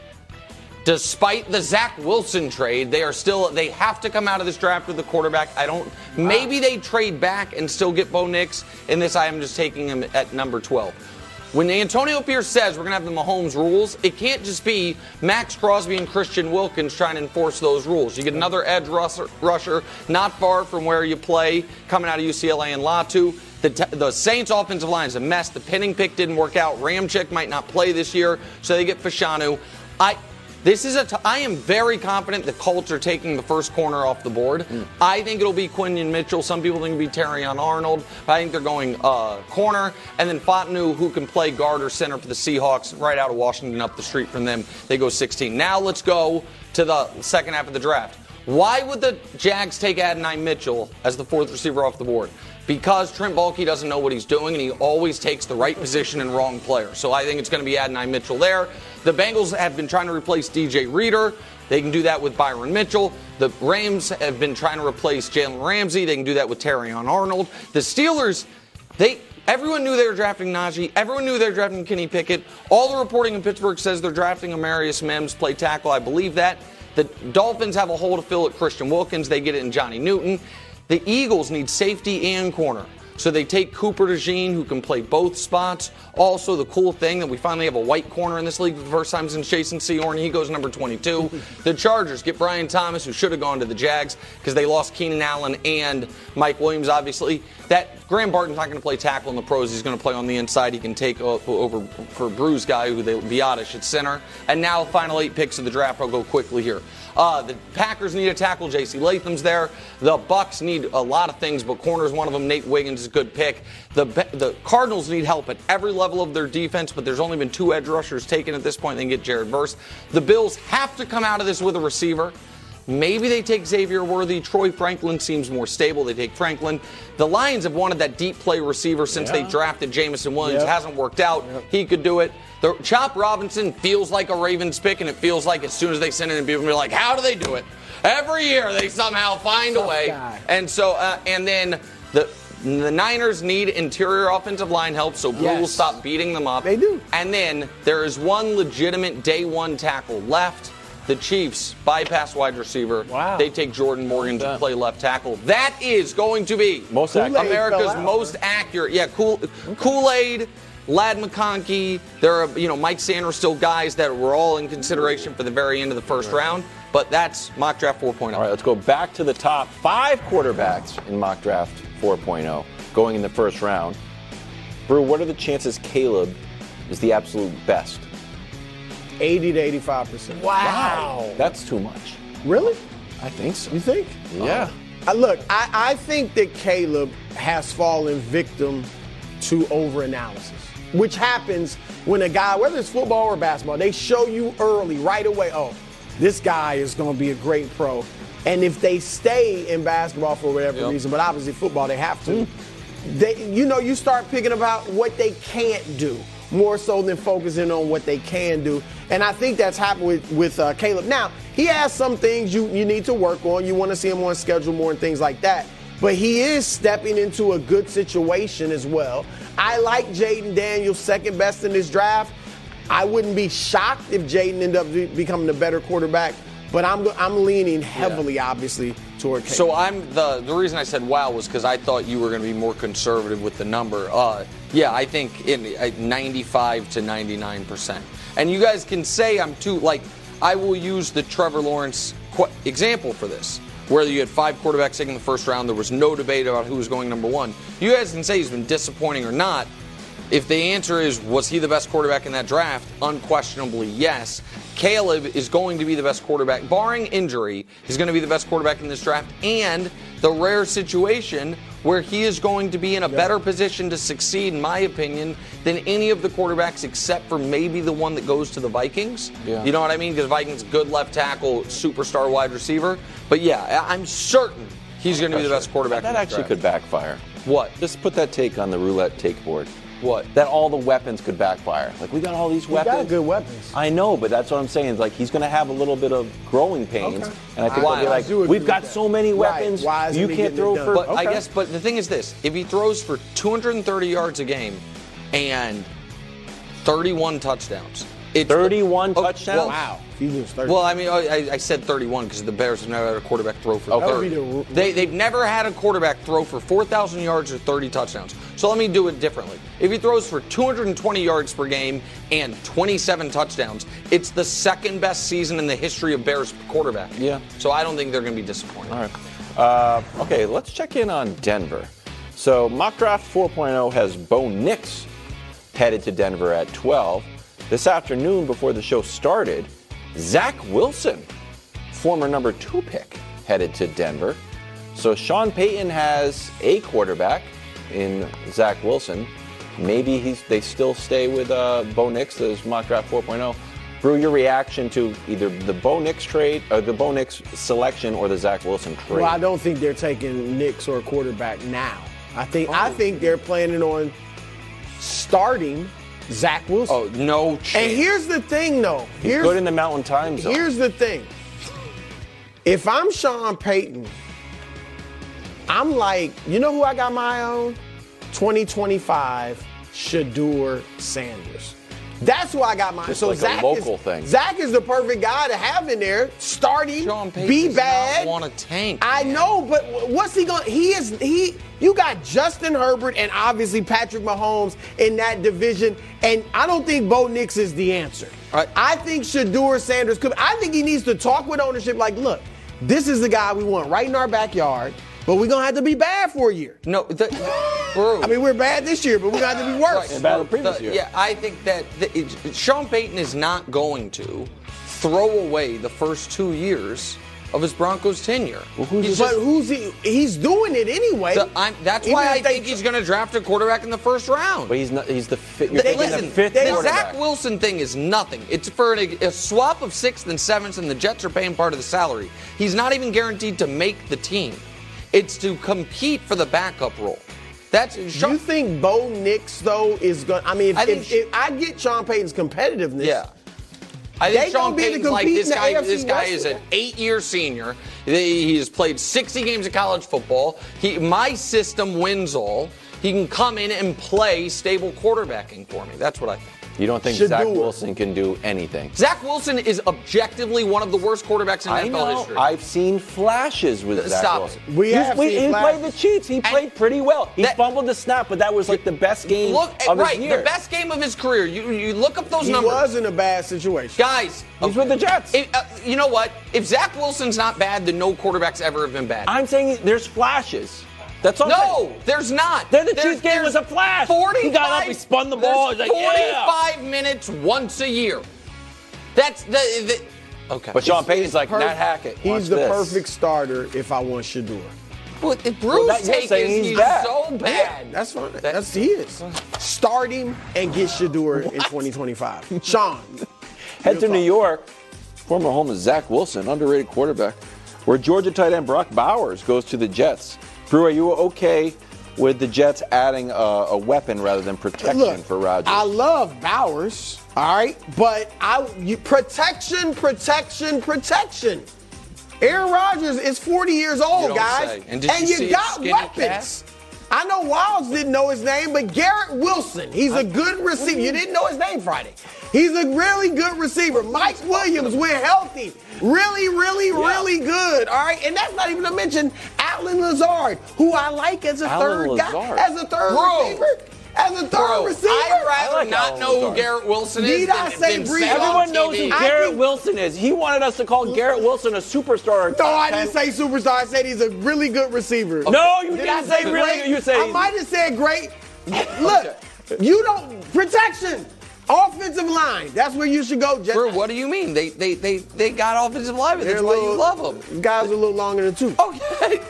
[SPEAKER 3] despite the Zach Wilson trade, they are still, they have to come out of this draft with a quarterback. I don't, maybe they trade back and still get Bo Nix. In this, I am just taking him at number twelve. When Antonio Pierce says we're going to have the Mahomes rules, it can't just be Max Crosby and Christian Wilkins trying to enforce those rules. You get another edge rusher, rusher not far from where you play, coming out of U C L A and Latu. The, t- the Saints' offensive line is a mess. The Penning pick didn't work out. Ramchick might not play this year, so they get Fashanu. I... This is a. T- I am very confident the Colts are taking the first corner off the board. Mm. I think it'll be Quinion Mitchell. Some people think it'll be Terrion Arnold. But I think they're going uh, corner. And then Fontenot, who can play guard or center for the Seahawks, right out of Washington up the street from them. They go sixteen. Now let's go to the second half of the draft. Why would the Jags take Adonai Mitchell as the fourth receiver off the board? Because Trent Baalke doesn't know what he's doing, and he always takes the right position and wrong player. So I think it's going to be Adonai Mitchell there. The Bengals have been trying to replace D J Reader. They can do that with Byron Mitchell. The Rams have been trying to replace Jalen Ramsey. They can do that with Terrion Arnold. The Steelers, they everyone knew they were drafting Najee. Everyone knew they were drafting Kenny Pickett. All the reporting in Pittsburgh says they're drafting Amarius Mims, play tackle. I believe that. The Dolphins have a hole to fill at Christian Wilkins. They get it in Johnny Newton. The Eagles need safety and corner. So they take Cooper DeJean, who can play both spots. Also, the cool thing that we finally have a white corner in this league for the first time since Jason Sehorn. He goes number twenty-two. The Chargers get Brian Thomas, who should have gone to the Jags because they lost Keenan Allen and Mike Williams, obviously. That Graham Barton's not going to play tackle in the pros. He's going to play on the inside. He can take over for Bruce guy, who they Biotish at center. And now, final eight picks of the draft. I'll go quickly here. Uh, the Packers need a tackle. J C Latham's there. The Bucks need a lot of things, but corner's one of them. Nate Wiggins is a good pick. The the Cardinals need help at every level of their defense, but there's only been two edge rushers taken at this point. They can get Jared Verse. The Bills have to come out of this with a receiver. Maybe they take Xavier Worthy. Troy Franklin seems more stable. They take Franklin. The Lions have wanted that deep play receiver since
[SPEAKER 4] Yeah.
[SPEAKER 3] they drafted Jamison Williams.
[SPEAKER 4] Yep.
[SPEAKER 3] Hasn't worked out.
[SPEAKER 4] Yep.
[SPEAKER 3] He could do it. The Chop Robinson feels like a Ravens pick, and it feels like as soon as they send it in, people will be like, how do they do it? Every year they somehow find a way.
[SPEAKER 4] guy.
[SPEAKER 3] And so, uh, and then the the Niners need interior offensive line help, so Blue
[SPEAKER 4] Yes.
[SPEAKER 3] will stop beating them up.
[SPEAKER 4] They do.
[SPEAKER 3] And then there is one legitimate day one tackle left. The Chiefs bypass wide receiver.
[SPEAKER 4] Wow.
[SPEAKER 3] They take Jordan Morgan to play left tackle. That is going to be
[SPEAKER 6] Most accurate.
[SPEAKER 3] America's
[SPEAKER 4] fell out,
[SPEAKER 3] most accurate. Yeah, cool, Kool-Aid, Lad McConkey. There are, you know, Mike Sanders still guys that were all in consideration for the very end of the first round. But that's mock draft four point oh.
[SPEAKER 6] All right, let's go back to the top five quarterbacks in mock draft four point oh going in the first round. Brew, what are the chances Caleb is the absolute best?
[SPEAKER 4] eighty to eighty-five percent.
[SPEAKER 6] Wow. That's too much.
[SPEAKER 4] Really?
[SPEAKER 6] I think so.
[SPEAKER 4] You think?
[SPEAKER 6] Yeah.
[SPEAKER 4] Uh, look, I, I think that Caleb has fallen victim to overanalysis, which happens when a guy, whether it's football or basketball, they show you early, right away, oh, this guy is going to be a great pro. And if they stay in basketball for whatever
[SPEAKER 3] Yep.
[SPEAKER 4] reason, but obviously football, they have to, they, you know, you start picking about what they can't do more so than focusing on what they can do. And I think that's happened with, with uh, Caleb. Now, he has some things you, you need to work on. You want to see him on schedule more and things like that. But he is stepping into a good situation as well. I like Jaden Daniels second best in this draft. I wouldn't be shocked if Jaden ended up be- becoming a better quarterback. But I'm I'm leaning heavily, yeah. obviously, toward Caleb.
[SPEAKER 3] So I'm the the reason I said wow was because I thought you were going to be more conservative with the number. Uh, yeah, I think in uh, ninety-five to ninety-nine percent. And you guys can say I'm too like I will use the Trevor Lawrence qu- example for this, where you had five quarterbacks taken in the first round. There was no debate about who was going number one. You guys can say he's been disappointing or not. If the answer is, was he the best quarterback in that draft? Unquestionably, yes. Caleb is going to be the best quarterback, barring injury. He's going to be the best quarterback in this draft, and the rare situation where he is going to be in a yeah. better position to succeed, in my opinion, than any of the quarterbacks except for maybe the one that goes to the Vikings.
[SPEAKER 6] Yeah.
[SPEAKER 3] You know what I mean? Because Vikings, good left tackle, superstar wide receiver. But yeah, I'm certain he's going to be the best quarterback
[SPEAKER 6] that
[SPEAKER 3] in this
[SPEAKER 6] actually
[SPEAKER 3] draft.
[SPEAKER 6] Could backfire.
[SPEAKER 3] What?
[SPEAKER 6] Just put that take on the roulette take board.
[SPEAKER 3] What?
[SPEAKER 6] That all the weapons could backfire. Like, we got all these
[SPEAKER 4] we
[SPEAKER 6] weapons.
[SPEAKER 4] We got good weapons.
[SPEAKER 6] I know, but that's what I'm saying. It's like, he's going to have a little bit of growing pains.
[SPEAKER 4] Okay.
[SPEAKER 6] And I think
[SPEAKER 3] Why?
[SPEAKER 6] they'll be like, we've got so many weapons,
[SPEAKER 4] right. Why
[SPEAKER 6] you can't throw for...
[SPEAKER 3] But
[SPEAKER 6] okay.
[SPEAKER 3] I guess, but the thing is this. If he throws for two hundred thirty yards a game and thirty-one touchdowns. It's
[SPEAKER 6] thirty-one
[SPEAKER 3] oh,
[SPEAKER 6] touchdowns?
[SPEAKER 3] Well,
[SPEAKER 4] wow. He lose thirty.
[SPEAKER 3] Well, I mean, I, I said thirty-one because the Bears have never had a quarterback throw for
[SPEAKER 6] Okay.
[SPEAKER 3] thirty.
[SPEAKER 4] The,
[SPEAKER 3] they, they've never had a quarterback throw for four thousand yards or thirty touchdowns. So let me do it differently. If he throws for two hundred twenty yards per game and twenty-seven touchdowns, it's the second best season in the history of Bears quarterback.
[SPEAKER 6] Yeah.
[SPEAKER 3] So I don't think they're going to be disappointed.
[SPEAKER 6] All right. Uh, okay, let's check in on Denver. So Mock Draft four point oh has Bo Nix headed to Denver at twelve. This afternoon, before the show started, Zach Wilson, former number two pick, headed to Denver. So Sean Payton has a quarterback in Zach Wilson. Maybe he's they still stay with uh, Bo Nix as Mock Draft four point oh. Brew, your reaction to either the Bo Nix trade, or the Bo Nix selection, or the Zach Wilson trade?
[SPEAKER 4] Well, I don't think they're taking Nix or a quarterback now. I think
[SPEAKER 3] Oh.
[SPEAKER 4] I think they're planning on starting Zach Wilson.
[SPEAKER 3] Oh, no chance.
[SPEAKER 4] And here's the thing, though.
[SPEAKER 6] He's
[SPEAKER 4] Here's,
[SPEAKER 6] good in the Mountain Time Zone.
[SPEAKER 4] Here's the thing. If I'm Sean Payton, I'm like, you know who I got my own? twenty twenty-five Shedeur Sanders. That's who I got my.
[SPEAKER 6] Just
[SPEAKER 4] so
[SPEAKER 6] like a
[SPEAKER 4] Zach
[SPEAKER 6] local
[SPEAKER 4] is,
[SPEAKER 6] thing.
[SPEAKER 4] Zach is the perfect guy to have in there, starting,
[SPEAKER 3] Sean Payton
[SPEAKER 4] be
[SPEAKER 3] does
[SPEAKER 4] bad.
[SPEAKER 3] not want to tank.
[SPEAKER 4] I
[SPEAKER 3] man.
[SPEAKER 4] know, but what's he going? He is he. You got Justin Herbert and obviously Patrick Mahomes in that division, and I don't think Bo Nix is the answer.
[SPEAKER 3] Right.
[SPEAKER 4] I think Shedeur Sanders could. I think he needs to talk with ownership. Like, look, this is the guy we want right in our backyard, but we're gonna have to be bad for a year.
[SPEAKER 3] No, the, bro.
[SPEAKER 4] I mean, we're bad this year, but we're gonna have to be worse.
[SPEAKER 6] And bad the previous
[SPEAKER 3] The-
[SPEAKER 6] year.
[SPEAKER 3] Yeah, I think that the, it, Sean Payton is not going to throw away the first two years of his Broncos tenure.
[SPEAKER 4] Well, who's but who's he? He's doing it anyway.
[SPEAKER 3] The, I'm, that's
[SPEAKER 4] Even
[SPEAKER 3] why I
[SPEAKER 4] they,
[SPEAKER 3] think he's going to draft a quarterback in the first round.
[SPEAKER 6] But he's not. He's the fifth. You're
[SPEAKER 3] They,
[SPEAKER 6] taking
[SPEAKER 3] listen,
[SPEAKER 6] the fifth
[SPEAKER 3] the
[SPEAKER 6] quarterback.
[SPEAKER 3] Zach Wilson thing is nothing. It's for an, a swap of sixth and seventh, and the Jets are paying part of the salary. He's not even guaranteed to make the team. It's to compete for the backup role. That's.
[SPEAKER 4] Do you think Bo Nix though is going? I mean, if
[SPEAKER 3] I
[SPEAKER 4] I,
[SPEAKER 3] think
[SPEAKER 4] if, if I get Sean Payton's competitiveness.
[SPEAKER 3] Yeah. I think
[SPEAKER 4] They
[SPEAKER 3] Sean
[SPEAKER 4] gonna be able to
[SPEAKER 3] Payton's like
[SPEAKER 4] compete
[SPEAKER 3] this
[SPEAKER 4] in the
[SPEAKER 3] guy.
[SPEAKER 4] A F C
[SPEAKER 3] This guy
[SPEAKER 4] West.
[SPEAKER 3] is an eight-year senior. He has played sixty games of college football. He, my system wins all. He can come in and play stable quarterbacking for me. That's what I think.
[SPEAKER 6] You don't think
[SPEAKER 3] Should
[SPEAKER 6] Zach
[SPEAKER 3] do it.
[SPEAKER 6] Wilson can do anything?
[SPEAKER 3] Zach Wilson is objectively one of the worst quarterbacks in
[SPEAKER 6] I
[SPEAKER 3] N F L
[SPEAKER 6] know.
[SPEAKER 3] history.
[SPEAKER 6] I've seen flashes with Zach
[SPEAKER 3] Stop
[SPEAKER 6] Wilson.
[SPEAKER 3] it.
[SPEAKER 4] We
[SPEAKER 6] He's-
[SPEAKER 4] have
[SPEAKER 6] we-
[SPEAKER 4] seen
[SPEAKER 6] he
[SPEAKER 4] flashes.
[SPEAKER 6] played the Chiefs. He played pretty well. He fumbled the snap, but that was like the best game
[SPEAKER 3] Look,
[SPEAKER 6] of
[SPEAKER 3] right,
[SPEAKER 6] his year.
[SPEAKER 3] the best game of his career. You you look up those
[SPEAKER 4] He
[SPEAKER 3] numbers.
[SPEAKER 4] was in a bad situation.
[SPEAKER 3] Guys,
[SPEAKER 6] He's with the Jets.
[SPEAKER 3] if, uh, you know what? If Zach Wilson's not bad, then no quarterbacks ever have been bad.
[SPEAKER 6] I'm saying there's flashes. That's all I'm
[SPEAKER 3] No,
[SPEAKER 6] saying.
[SPEAKER 3] there's not.
[SPEAKER 6] Then the
[SPEAKER 3] There's-
[SPEAKER 6] Chiefs game
[SPEAKER 3] there's
[SPEAKER 6] was a flash.
[SPEAKER 3] forty-five,
[SPEAKER 6] He got up, he spun the ball.
[SPEAKER 3] there's
[SPEAKER 6] He's like, yeah.
[SPEAKER 3] forty-five minutes once a year. That's the. the okay.
[SPEAKER 6] But Sean Payton's like,
[SPEAKER 4] Perf-
[SPEAKER 6] Matt Hackett. watch
[SPEAKER 4] He's the
[SPEAKER 6] this.
[SPEAKER 4] perfect starter if I want Shador.
[SPEAKER 3] But if
[SPEAKER 6] Well,
[SPEAKER 3] Bruce
[SPEAKER 6] that- you're
[SPEAKER 3] take
[SPEAKER 6] saying
[SPEAKER 3] is
[SPEAKER 6] he's
[SPEAKER 3] he's
[SPEAKER 6] bad.
[SPEAKER 3] so bad.
[SPEAKER 4] That's fine. That's he is. Start him and get Shador in twenty twenty-five. Sean.
[SPEAKER 6] Head to New York. Former home is Zach Wilson, underrated quarterback, where Georgia tight end Brock Bowers goes to the Jets. Brew, are you okay with the Jets adding a, a weapon rather than protection
[SPEAKER 4] Look,
[SPEAKER 6] for Rodgers?
[SPEAKER 4] I love Bowers, all right, but I you, protection, protection, protection. Aaron Rodgers is forty years old,
[SPEAKER 3] don't
[SPEAKER 4] guys,
[SPEAKER 3] say. And did you see his
[SPEAKER 4] got
[SPEAKER 3] skinny
[SPEAKER 4] weapons.
[SPEAKER 3] calf?
[SPEAKER 4] I know Wilds didn't know his name, but Garrett Wilson, he's a good receiver. You didn't know his name Friday. He's a really good receiver. Mike Williams, we're healthy. Really, really,
[SPEAKER 6] Yeah.
[SPEAKER 4] really good. All right. And that's not even to mention Alan Lazard, who I like as a
[SPEAKER 6] Alan
[SPEAKER 4] third
[SPEAKER 6] Lazard.
[SPEAKER 4] guy. As a third
[SPEAKER 3] Bro.
[SPEAKER 4] receiver. As a third
[SPEAKER 3] Bro,
[SPEAKER 4] receiver.
[SPEAKER 3] I'd rather
[SPEAKER 6] I like
[SPEAKER 3] not
[SPEAKER 6] Alan
[SPEAKER 3] know who
[SPEAKER 6] Lazard.
[SPEAKER 3] Garrett Wilson is
[SPEAKER 4] Need I
[SPEAKER 3] than,
[SPEAKER 4] say
[SPEAKER 3] than
[SPEAKER 4] Brees?
[SPEAKER 3] say on
[SPEAKER 6] Everyone knows
[SPEAKER 3] T V.
[SPEAKER 6] who
[SPEAKER 4] I
[SPEAKER 6] Garrett
[SPEAKER 4] think-
[SPEAKER 6] Wilson is. He wanted us to call Garrett Wilson a superstar.
[SPEAKER 4] No, I didn't say superstar. I said he's a really good receiver.
[SPEAKER 6] No, you
[SPEAKER 4] Did
[SPEAKER 6] didn't
[SPEAKER 4] I
[SPEAKER 6] say
[SPEAKER 4] say
[SPEAKER 6] really
[SPEAKER 4] great?
[SPEAKER 6] good. You said
[SPEAKER 4] I
[SPEAKER 6] he's-
[SPEAKER 4] might have said great. Look, you don't protection. Offensive line. That's where you should go, Jeff.
[SPEAKER 3] Bro, what do you mean? They they they they got offensive linemen. That's
[SPEAKER 4] They're
[SPEAKER 3] why
[SPEAKER 4] a little-
[SPEAKER 3] you love them.
[SPEAKER 4] Guys are a little longer than two.
[SPEAKER 3] Okay.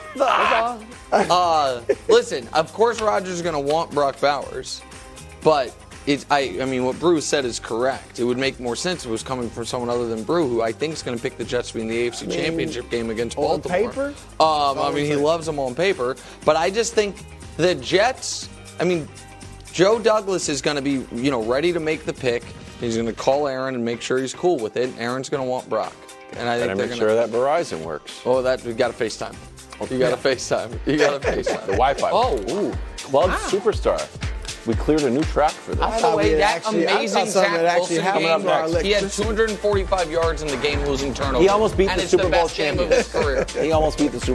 [SPEAKER 3] uh, listen, of course Rodgers is going to want Brock Bowers, but it's, I, I mean, what Brew said is correct. It would make more sense if it was coming from someone other than Brew, who I think is going to pick the Jets to be in the A F C
[SPEAKER 4] mean,
[SPEAKER 3] Championship game against
[SPEAKER 4] on
[SPEAKER 3] Baltimore.
[SPEAKER 4] paper?
[SPEAKER 3] Um, I mean, he loves them on paper, but I just think the Jets, I mean, Joe Douglas is going to be, you know, ready to make the pick. He's going to call Aaron and make sure he's cool with it. Aaron's going to want Brock. And I think
[SPEAKER 6] Better
[SPEAKER 3] they're
[SPEAKER 6] make
[SPEAKER 3] gonna,
[SPEAKER 6] sure that Verizon works.
[SPEAKER 3] Oh, that we got to FaceTime. You got to FaceTime. You got to FaceTime.
[SPEAKER 6] The Wi-Fi.
[SPEAKER 3] Oh,
[SPEAKER 6] ooh, Club Superstar. We cleared a new track for this.
[SPEAKER 3] By the
[SPEAKER 4] thought
[SPEAKER 3] way,
[SPEAKER 4] we had
[SPEAKER 3] that
[SPEAKER 4] actually- I
[SPEAKER 3] amazing
[SPEAKER 4] thought something
[SPEAKER 3] Zach
[SPEAKER 4] had actually
[SPEAKER 3] Wilson
[SPEAKER 4] happened
[SPEAKER 3] game,
[SPEAKER 4] for our
[SPEAKER 3] he had
[SPEAKER 4] electricity.
[SPEAKER 3] two hundred forty-five yards in the game-losing turnover.
[SPEAKER 6] He almost beat
[SPEAKER 3] and
[SPEAKER 6] the
[SPEAKER 3] it's
[SPEAKER 6] Super
[SPEAKER 3] the
[SPEAKER 6] Bowl
[SPEAKER 3] best game
[SPEAKER 6] champion.
[SPEAKER 3] of his career.
[SPEAKER 6] He almost beat the Super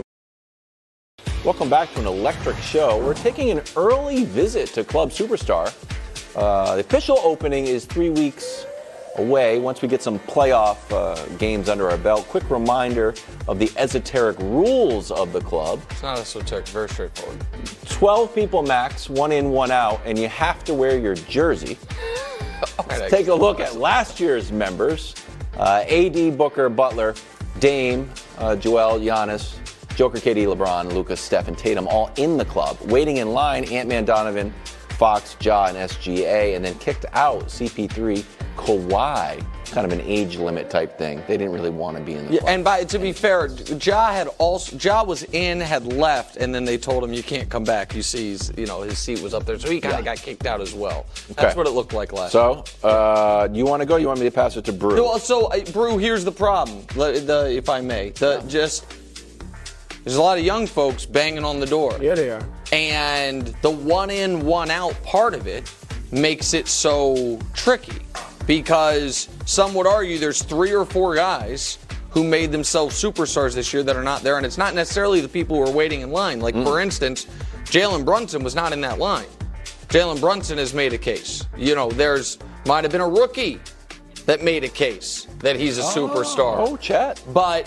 [SPEAKER 6] Bowl. Welcome back to an electric show. We're taking an early visit to Club Superstar. Uh, the official opening is three weeks away once we get some playoff uh, games under our belt. Quick reminder of the esoteric rules of the club.
[SPEAKER 3] It's not esoteric, very straightforward.
[SPEAKER 6] twelve people max, one in, one out, and you have to wear your jersey. Let's take a look at last year's members. Uh, A D, Booker, Butler, Dame, uh, Joel, Giannis, Joker, K D, LeBron, Lucas, Steph, and Tatum all in the club. Waiting in line, Ant-Man, Donovan, Fox, Ja, and S G A, and then kicked out C P three, Kawhi. Kind of an age limit type thing. They didn't really want to be in the
[SPEAKER 3] Yeah,
[SPEAKER 6] club.
[SPEAKER 3] and by, to be fair, Ja had also Ja was in, had left, and then they told him you can't come back. You see, he's, you know, his seat was up there, so he kind of
[SPEAKER 6] Yeah.
[SPEAKER 3] got kicked out as well. That's
[SPEAKER 6] Okay.
[SPEAKER 3] what it looked like last.
[SPEAKER 6] So, uh, you want to go? You want me to pass it to Brew?
[SPEAKER 3] No, so, uh, Brew, here's the problem, le- the, if I may. The, just there's a lot of young folks banging on the door.
[SPEAKER 4] Yeah, they are.
[SPEAKER 3] And the one in, one out part of it makes it so tricky because some would argue there's three or four guys who made themselves superstars this year that are not there, and it's not necessarily the people who are waiting in line. Like,
[SPEAKER 6] Mm.
[SPEAKER 3] for instance, Jalen Brunson was not in that line. Jalen Brunson has made a case. You know, there's might have been a rookie that made a case that he's a superstar.
[SPEAKER 6] Oh, Chet.
[SPEAKER 3] But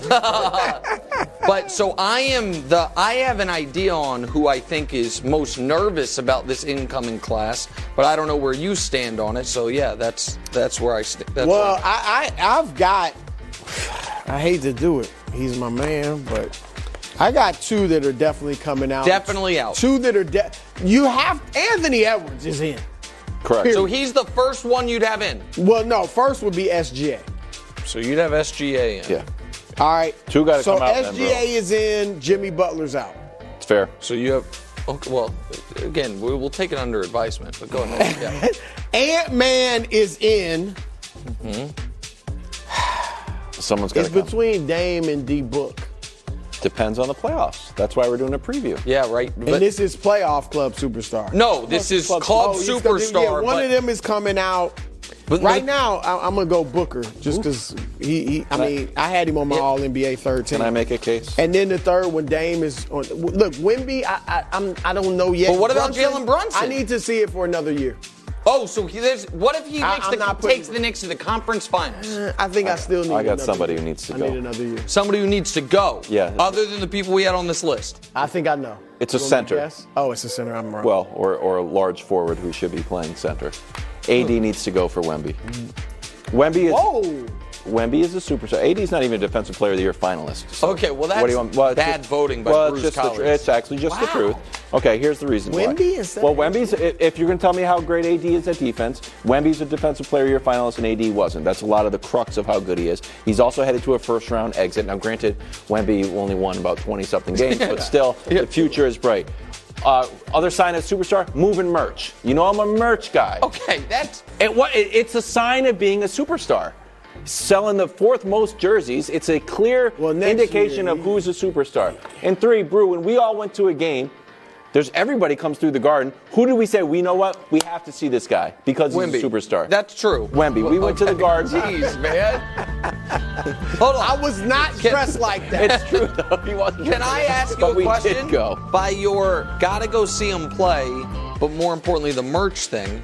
[SPEAKER 3] but so I am the I have an idea on who I think is most nervous about this incoming class, but I don't know where you stand on it. So yeah, that's that's where I stand.
[SPEAKER 4] Well, I, I I've got. I hate to do it. he's my man, but I got two that are definitely coming out.
[SPEAKER 3] Definitely out.
[SPEAKER 4] Two that are de- you have Anthony Edwards is in.
[SPEAKER 6] Correct.
[SPEAKER 4] Period.
[SPEAKER 3] So he's the first one you'd have in.
[SPEAKER 4] Well, no, first would be S G A.
[SPEAKER 3] So you'd have S G A in.
[SPEAKER 6] Yeah.
[SPEAKER 4] All right.
[SPEAKER 6] Two got to
[SPEAKER 4] so
[SPEAKER 6] come out.
[SPEAKER 4] S G A is in. Jimmy Butler's out.
[SPEAKER 6] It's fair.
[SPEAKER 3] So you have. Okay, well, again, we will take it under advisement, but go ahead. Yeah.
[SPEAKER 4] Ant-Man is in.
[SPEAKER 3] Mm-hmm.
[SPEAKER 6] Someone's got
[SPEAKER 4] It's
[SPEAKER 6] to come.
[SPEAKER 4] between Dame and D Book.
[SPEAKER 6] Depends on the playoffs. That's why we're doing a preview.
[SPEAKER 3] Yeah, right.
[SPEAKER 4] And this is playoff club superstar.
[SPEAKER 3] No, this is club,
[SPEAKER 4] Oh, he's gonna-
[SPEAKER 3] superstar.
[SPEAKER 4] yeah, one
[SPEAKER 3] but,
[SPEAKER 4] of them is coming out.
[SPEAKER 3] but
[SPEAKER 4] Right
[SPEAKER 3] like,
[SPEAKER 4] now, I, I'm gonna go Booker just because he, he. I
[SPEAKER 6] Can I-
[SPEAKER 4] mean, I had him on my
[SPEAKER 3] Yeah.
[SPEAKER 4] All N B A third team.
[SPEAKER 6] Can I make a case?
[SPEAKER 4] And then the third one, Dame is on. Look, Wemby, I, I, I'm, I don't know yet.
[SPEAKER 3] But what about Jalen Brunson?
[SPEAKER 4] I need to see it for another year.
[SPEAKER 3] Oh, so he, there's, what if he
[SPEAKER 4] I-
[SPEAKER 3] makes
[SPEAKER 4] I'm
[SPEAKER 3] the,
[SPEAKER 4] not putting-
[SPEAKER 3] takes the Knicks to the conference finals?
[SPEAKER 4] Uh, I think I still need.
[SPEAKER 6] I got
[SPEAKER 4] another
[SPEAKER 6] somebody
[SPEAKER 4] year.
[SPEAKER 6] who needs to
[SPEAKER 4] I
[SPEAKER 6] go.
[SPEAKER 4] need another year.
[SPEAKER 3] Somebody who needs to go.
[SPEAKER 6] Yeah.
[SPEAKER 3] Other than the people we had on this list.
[SPEAKER 4] I think I know.
[SPEAKER 6] It's a
[SPEAKER 4] You want me to
[SPEAKER 6] center.
[SPEAKER 4] guess? Oh, it's a center. I'm wrong.
[SPEAKER 6] Well, or, or a large forward who should be playing center. A D needs to go for Wemby. Wemby is
[SPEAKER 4] Whoa.
[SPEAKER 6] Wemby is a superstar. A D's not even a Defensive Player of the Year finalist. So
[SPEAKER 3] Okay, well, that's
[SPEAKER 6] what do you want? Well, it's
[SPEAKER 3] bad
[SPEAKER 6] just-
[SPEAKER 3] voting by
[SPEAKER 6] well,
[SPEAKER 3] Bruce
[SPEAKER 6] it's just the tr-
[SPEAKER 3] Colliers.
[SPEAKER 6] It's actually just the
[SPEAKER 3] Wow.
[SPEAKER 6] truth. Okay, here's the reason why.
[SPEAKER 4] Wemby instead
[SPEAKER 6] Well,
[SPEAKER 4] of
[SPEAKER 6] Wemby's. If if you're going to tell me how great A D is at defense, Wemby's a Defensive Player of the Year finalist, and A D wasn't. That's a lot of the crux of how good he is. He's also headed to a first-round exit. Now, granted, Wemby only won about twenty-something games, but still, the future is bright. Uh, other sign of superstar, moving merch. You know I'm a merch guy.
[SPEAKER 3] Okay, that's.
[SPEAKER 6] It, what, it, it's a sign of being a superstar. Selling the fourth most jerseys, it's a clear
[SPEAKER 4] Well, next
[SPEAKER 6] indication
[SPEAKER 4] year,
[SPEAKER 6] of who's a superstar. And three, Brew, when we all went to a game, there's everybody comes through the Garden. Who do we say, we know what? We have to see this guy because he's
[SPEAKER 3] Wemby.
[SPEAKER 6] a superstar.
[SPEAKER 3] That's true.
[SPEAKER 6] Wemby. We went to the Garden.
[SPEAKER 3] Jeez, man. Hold on.
[SPEAKER 4] I was not dressed like that.
[SPEAKER 6] It's true, though. He wasn't.
[SPEAKER 3] Can I ask you
[SPEAKER 6] but
[SPEAKER 3] a
[SPEAKER 6] we
[SPEAKER 3] question?
[SPEAKER 6] did go.
[SPEAKER 3] By your gotta go see him play, but more importantly, the merch thing.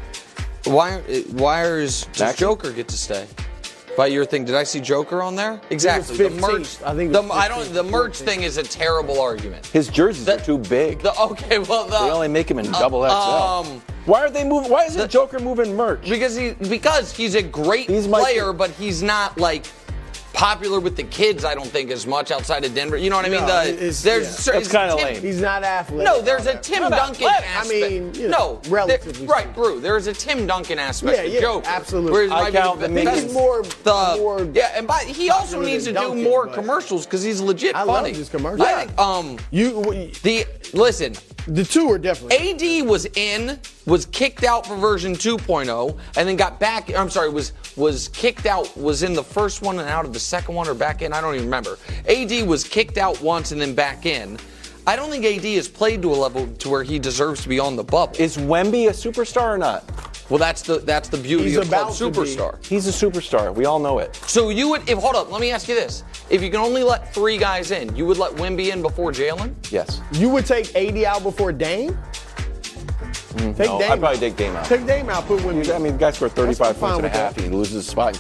[SPEAKER 3] Why? Why is does
[SPEAKER 6] Maxey?
[SPEAKER 3] Joker get to stay? By your thing, did I see Joker on there? Exactly. The merch.
[SPEAKER 4] fifteenth. I think it
[SPEAKER 3] The,
[SPEAKER 4] was
[SPEAKER 3] I don't.
[SPEAKER 4] fifteenth,
[SPEAKER 3] The merch
[SPEAKER 4] fourteenth.
[SPEAKER 3] thing is a terrible argument.
[SPEAKER 6] His jerseys
[SPEAKER 3] The-
[SPEAKER 6] are too big.
[SPEAKER 3] The, okay, well, the,
[SPEAKER 6] they only make him in double X L.
[SPEAKER 3] um,
[SPEAKER 6] why are they moving? Why is the Joker moving merch?
[SPEAKER 3] because he because he's a great
[SPEAKER 6] He's my-
[SPEAKER 3] player, but he's not like popular with the kids. I don't think as much outside of Denver. You know what I mean?
[SPEAKER 4] No,
[SPEAKER 3] The-
[SPEAKER 4] it's-
[SPEAKER 3] there's
[SPEAKER 4] yeah.
[SPEAKER 3] certain-
[SPEAKER 6] That's kinda
[SPEAKER 3] Tim-
[SPEAKER 6] lame.
[SPEAKER 4] He's not athletic.
[SPEAKER 3] No, there's a Tim
[SPEAKER 6] Not
[SPEAKER 3] Duncan
[SPEAKER 6] athletic.
[SPEAKER 4] I
[SPEAKER 3] aspect.
[SPEAKER 4] mean, you know,
[SPEAKER 3] no,
[SPEAKER 4] relatively
[SPEAKER 3] there- right,
[SPEAKER 4] speaking.
[SPEAKER 3] Brew. There is a Tim Duncan aspect
[SPEAKER 4] Yeah,
[SPEAKER 3] to
[SPEAKER 4] yeah,
[SPEAKER 3] Joker.
[SPEAKER 4] absolutely.
[SPEAKER 3] Whereas
[SPEAKER 6] I
[SPEAKER 3] might be
[SPEAKER 6] count
[SPEAKER 3] the
[SPEAKER 6] the
[SPEAKER 3] best-
[SPEAKER 6] Minions.
[SPEAKER 4] He's more,
[SPEAKER 3] the,
[SPEAKER 4] more.
[SPEAKER 3] yeah, and by, he also
[SPEAKER 4] popular
[SPEAKER 3] needs to
[SPEAKER 4] than
[SPEAKER 3] do
[SPEAKER 4] Duncan,
[SPEAKER 3] more
[SPEAKER 4] but-
[SPEAKER 3] commercials because he's legit
[SPEAKER 4] I love
[SPEAKER 3] funny.
[SPEAKER 4] his commercials.
[SPEAKER 3] I think, um,
[SPEAKER 4] You,
[SPEAKER 3] the listen,
[SPEAKER 4] the two are definitely.
[SPEAKER 3] A D was in, was kicked out for version two point oh, and then got back. I'm sorry, was was kicked out, was in the first one and out of the second one or back in. I don't even remember. A D was kicked out once and then back in. I don't think A D has played to a level to where he deserves to be on the bubble.
[SPEAKER 6] Is Wemby a superstar or not?
[SPEAKER 3] Well, that's the that's the beauty
[SPEAKER 4] He's
[SPEAKER 3] of Club
[SPEAKER 4] about to be.
[SPEAKER 3] Superstar.
[SPEAKER 6] He's a superstar. We all know it.
[SPEAKER 3] So you would, if hold up, let me ask you this: if you can only let three guys in, you would let Wemby in before Jalen?
[SPEAKER 6] Yes.
[SPEAKER 4] You would take A D out before Dame? Take
[SPEAKER 6] No,
[SPEAKER 4] Dame
[SPEAKER 6] I'd probably
[SPEAKER 4] out.
[SPEAKER 6] take Dame out.
[SPEAKER 4] Take Dame out, put Wemby.
[SPEAKER 6] I mean, the guy scored thirty-five
[SPEAKER 4] That's fine
[SPEAKER 6] points and a
[SPEAKER 4] with
[SPEAKER 6] half.
[SPEAKER 4] that.
[SPEAKER 6] He loses his spot.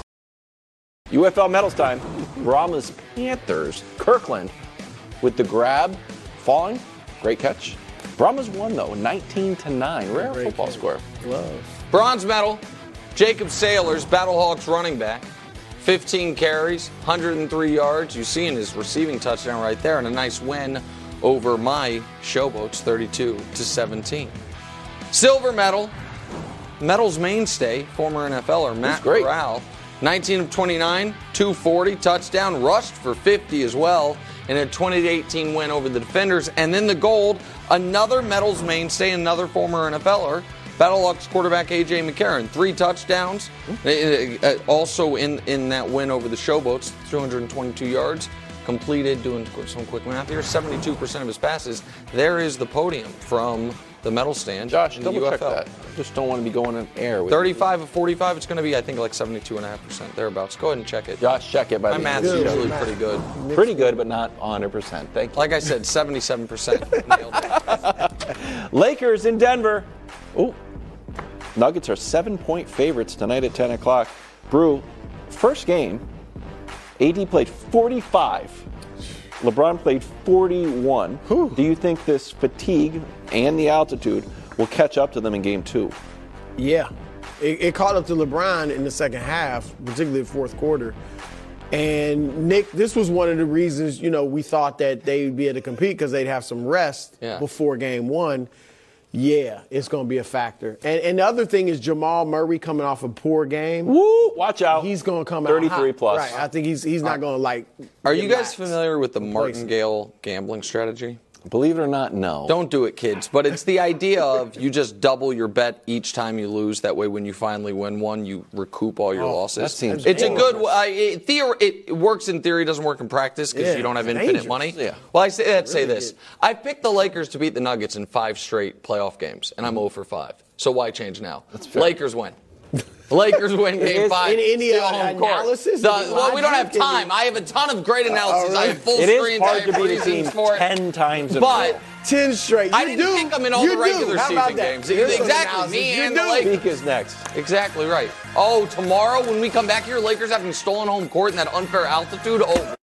[SPEAKER 6] U F L medals time. Brahma's Panthers. Kirkland with the grab, falling. Great catch. Brahma's won though, nineteen to nine. Rare
[SPEAKER 4] Great
[SPEAKER 6] football
[SPEAKER 4] catch.
[SPEAKER 6] score.
[SPEAKER 3] Bronze medal, Jacob Sailors, Battlehawks running back. fifteen carries, one hundred three yards. You see in his receiving touchdown right there, and a nice win over my Showboats, thirty-two to seventeen. Silver medal, medal's mainstay, former N F L er Matt
[SPEAKER 6] great.
[SPEAKER 3] Corral. nineteen of twenty-nine, two forty, touchdown, rushed for fifty as well, in a twenty to eighteen win over the Defenders. And then the gold, another medals mainstay, another former N F L er, Battlehawks quarterback A J McCarron, three touchdowns. Uh, uh, Also in, in that win over the Showboats, two hundred twenty-two yards. Completed, doing some quick math here, seventy-two percent of his passes. There is the podium from the medal stand.
[SPEAKER 6] Josh,
[SPEAKER 3] in the
[SPEAKER 6] double
[SPEAKER 3] U
[SPEAKER 6] check
[SPEAKER 3] F L.
[SPEAKER 6] that. Just don't want to be going in air with
[SPEAKER 3] thirty-five of forty-five, it's going to be, I think, like seventy-two point five percent, thereabouts. Go ahead and check it.
[SPEAKER 6] Josh, check it by
[SPEAKER 3] My
[SPEAKER 6] the
[SPEAKER 3] math's
[SPEAKER 6] end of the show.
[SPEAKER 3] usually pretty good.
[SPEAKER 6] Pretty good, but not one hundred percent. Thank you.
[SPEAKER 3] Like I said, seventy-seven percent. Nailed it.
[SPEAKER 6] Lakers in Denver. Ooh. Nuggets are seven-point favorites tonight at ten o'clock. Brew, first game, A D played forty-five. LeBron played forty-one. Do you think this fatigue and the altitude will catch up to them in game two?
[SPEAKER 4] Yeah. It, it caught up to LeBron in the second half, particularly the fourth quarter. And Nick, this was one of the reasons, you know, we thought that they'd be able to compete because they'd have some rest
[SPEAKER 3] Yeah.
[SPEAKER 4] before game one. Yeah, it's going to be a factor. And, and the other thing is Jamal Murray coming off a poor game.
[SPEAKER 6] Woo! Watch out.
[SPEAKER 4] He's going to come out
[SPEAKER 6] thirty-three
[SPEAKER 4] hot.
[SPEAKER 6] plus.
[SPEAKER 4] Right. I think he's he's not going to like.
[SPEAKER 3] Are you
[SPEAKER 4] relax.
[SPEAKER 3] guys familiar with the
[SPEAKER 4] Replace
[SPEAKER 3] Martingale gambling strategy?
[SPEAKER 6] Believe it or not, no.
[SPEAKER 3] Don't do it, kids. But it's the idea of you just double your bet each time you lose. That way, when you finally win one, you recoup all your
[SPEAKER 6] Oh,
[SPEAKER 3] losses.
[SPEAKER 6] that seems
[SPEAKER 3] it's a
[SPEAKER 6] dangerous.
[SPEAKER 3] good. Uh, it, theor- it works in theory, doesn't work in practice because
[SPEAKER 4] Yeah,
[SPEAKER 3] you don't have
[SPEAKER 4] it's
[SPEAKER 3] infinite
[SPEAKER 4] dangerous.
[SPEAKER 3] money.
[SPEAKER 6] Yeah.
[SPEAKER 3] Well, I say, let's say
[SPEAKER 4] Really
[SPEAKER 3] this:
[SPEAKER 4] good.
[SPEAKER 3] I picked the Lakers to beat the Nuggets in five straight playoff games, and I'm zero for five. So why change now? Lakers win. The Lakers win game
[SPEAKER 4] is-
[SPEAKER 3] five.
[SPEAKER 4] in any,
[SPEAKER 3] still
[SPEAKER 4] uh,
[SPEAKER 3] home court.
[SPEAKER 4] analysis,
[SPEAKER 3] The-
[SPEAKER 4] any
[SPEAKER 3] well, we don't have
[SPEAKER 4] logic,
[SPEAKER 3] time.
[SPEAKER 4] any-
[SPEAKER 3] I have a ton of great analysis. I have full
[SPEAKER 6] It
[SPEAKER 3] screens.
[SPEAKER 6] is
[SPEAKER 3] I
[SPEAKER 6] hard
[SPEAKER 3] have
[SPEAKER 6] to beat a
[SPEAKER 3] reasons
[SPEAKER 6] team
[SPEAKER 3] for it.
[SPEAKER 6] ten times in a
[SPEAKER 3] But
[SPEAKER 6] row.
[SPEAKER 4] ten straight. You
[SPEAKER 3] I didn't
[SPEAKER 4] do.
[SPEAKER 3] pick them in all
[SPEAKER 4] You
[SPEAKER 3] the
[SPEAKER 4] do.
[SPEAKER 3] regular
[SPEAKER 4] How about
[SPEAKER 3] season
[SPEAKER 4] that?
[SPEAKER 3] games.
[SPEAKER 4] Here's some
[SPEAKER 3] Exactly.
[SPEAKER 4] analysis.
[SPEAKER 3] Me
[SPEAKER 4] You
[SPEAKER 3] and
[SPEAKER 4] do.
[SPEAKER 3] the Lakers.
[SPEAKER 6] Peak is next.
[SPEAKER 3] Exactly right. Oh, tomorrow when we come back here, Lakers having stolen home court in that unfair altitude. Oh.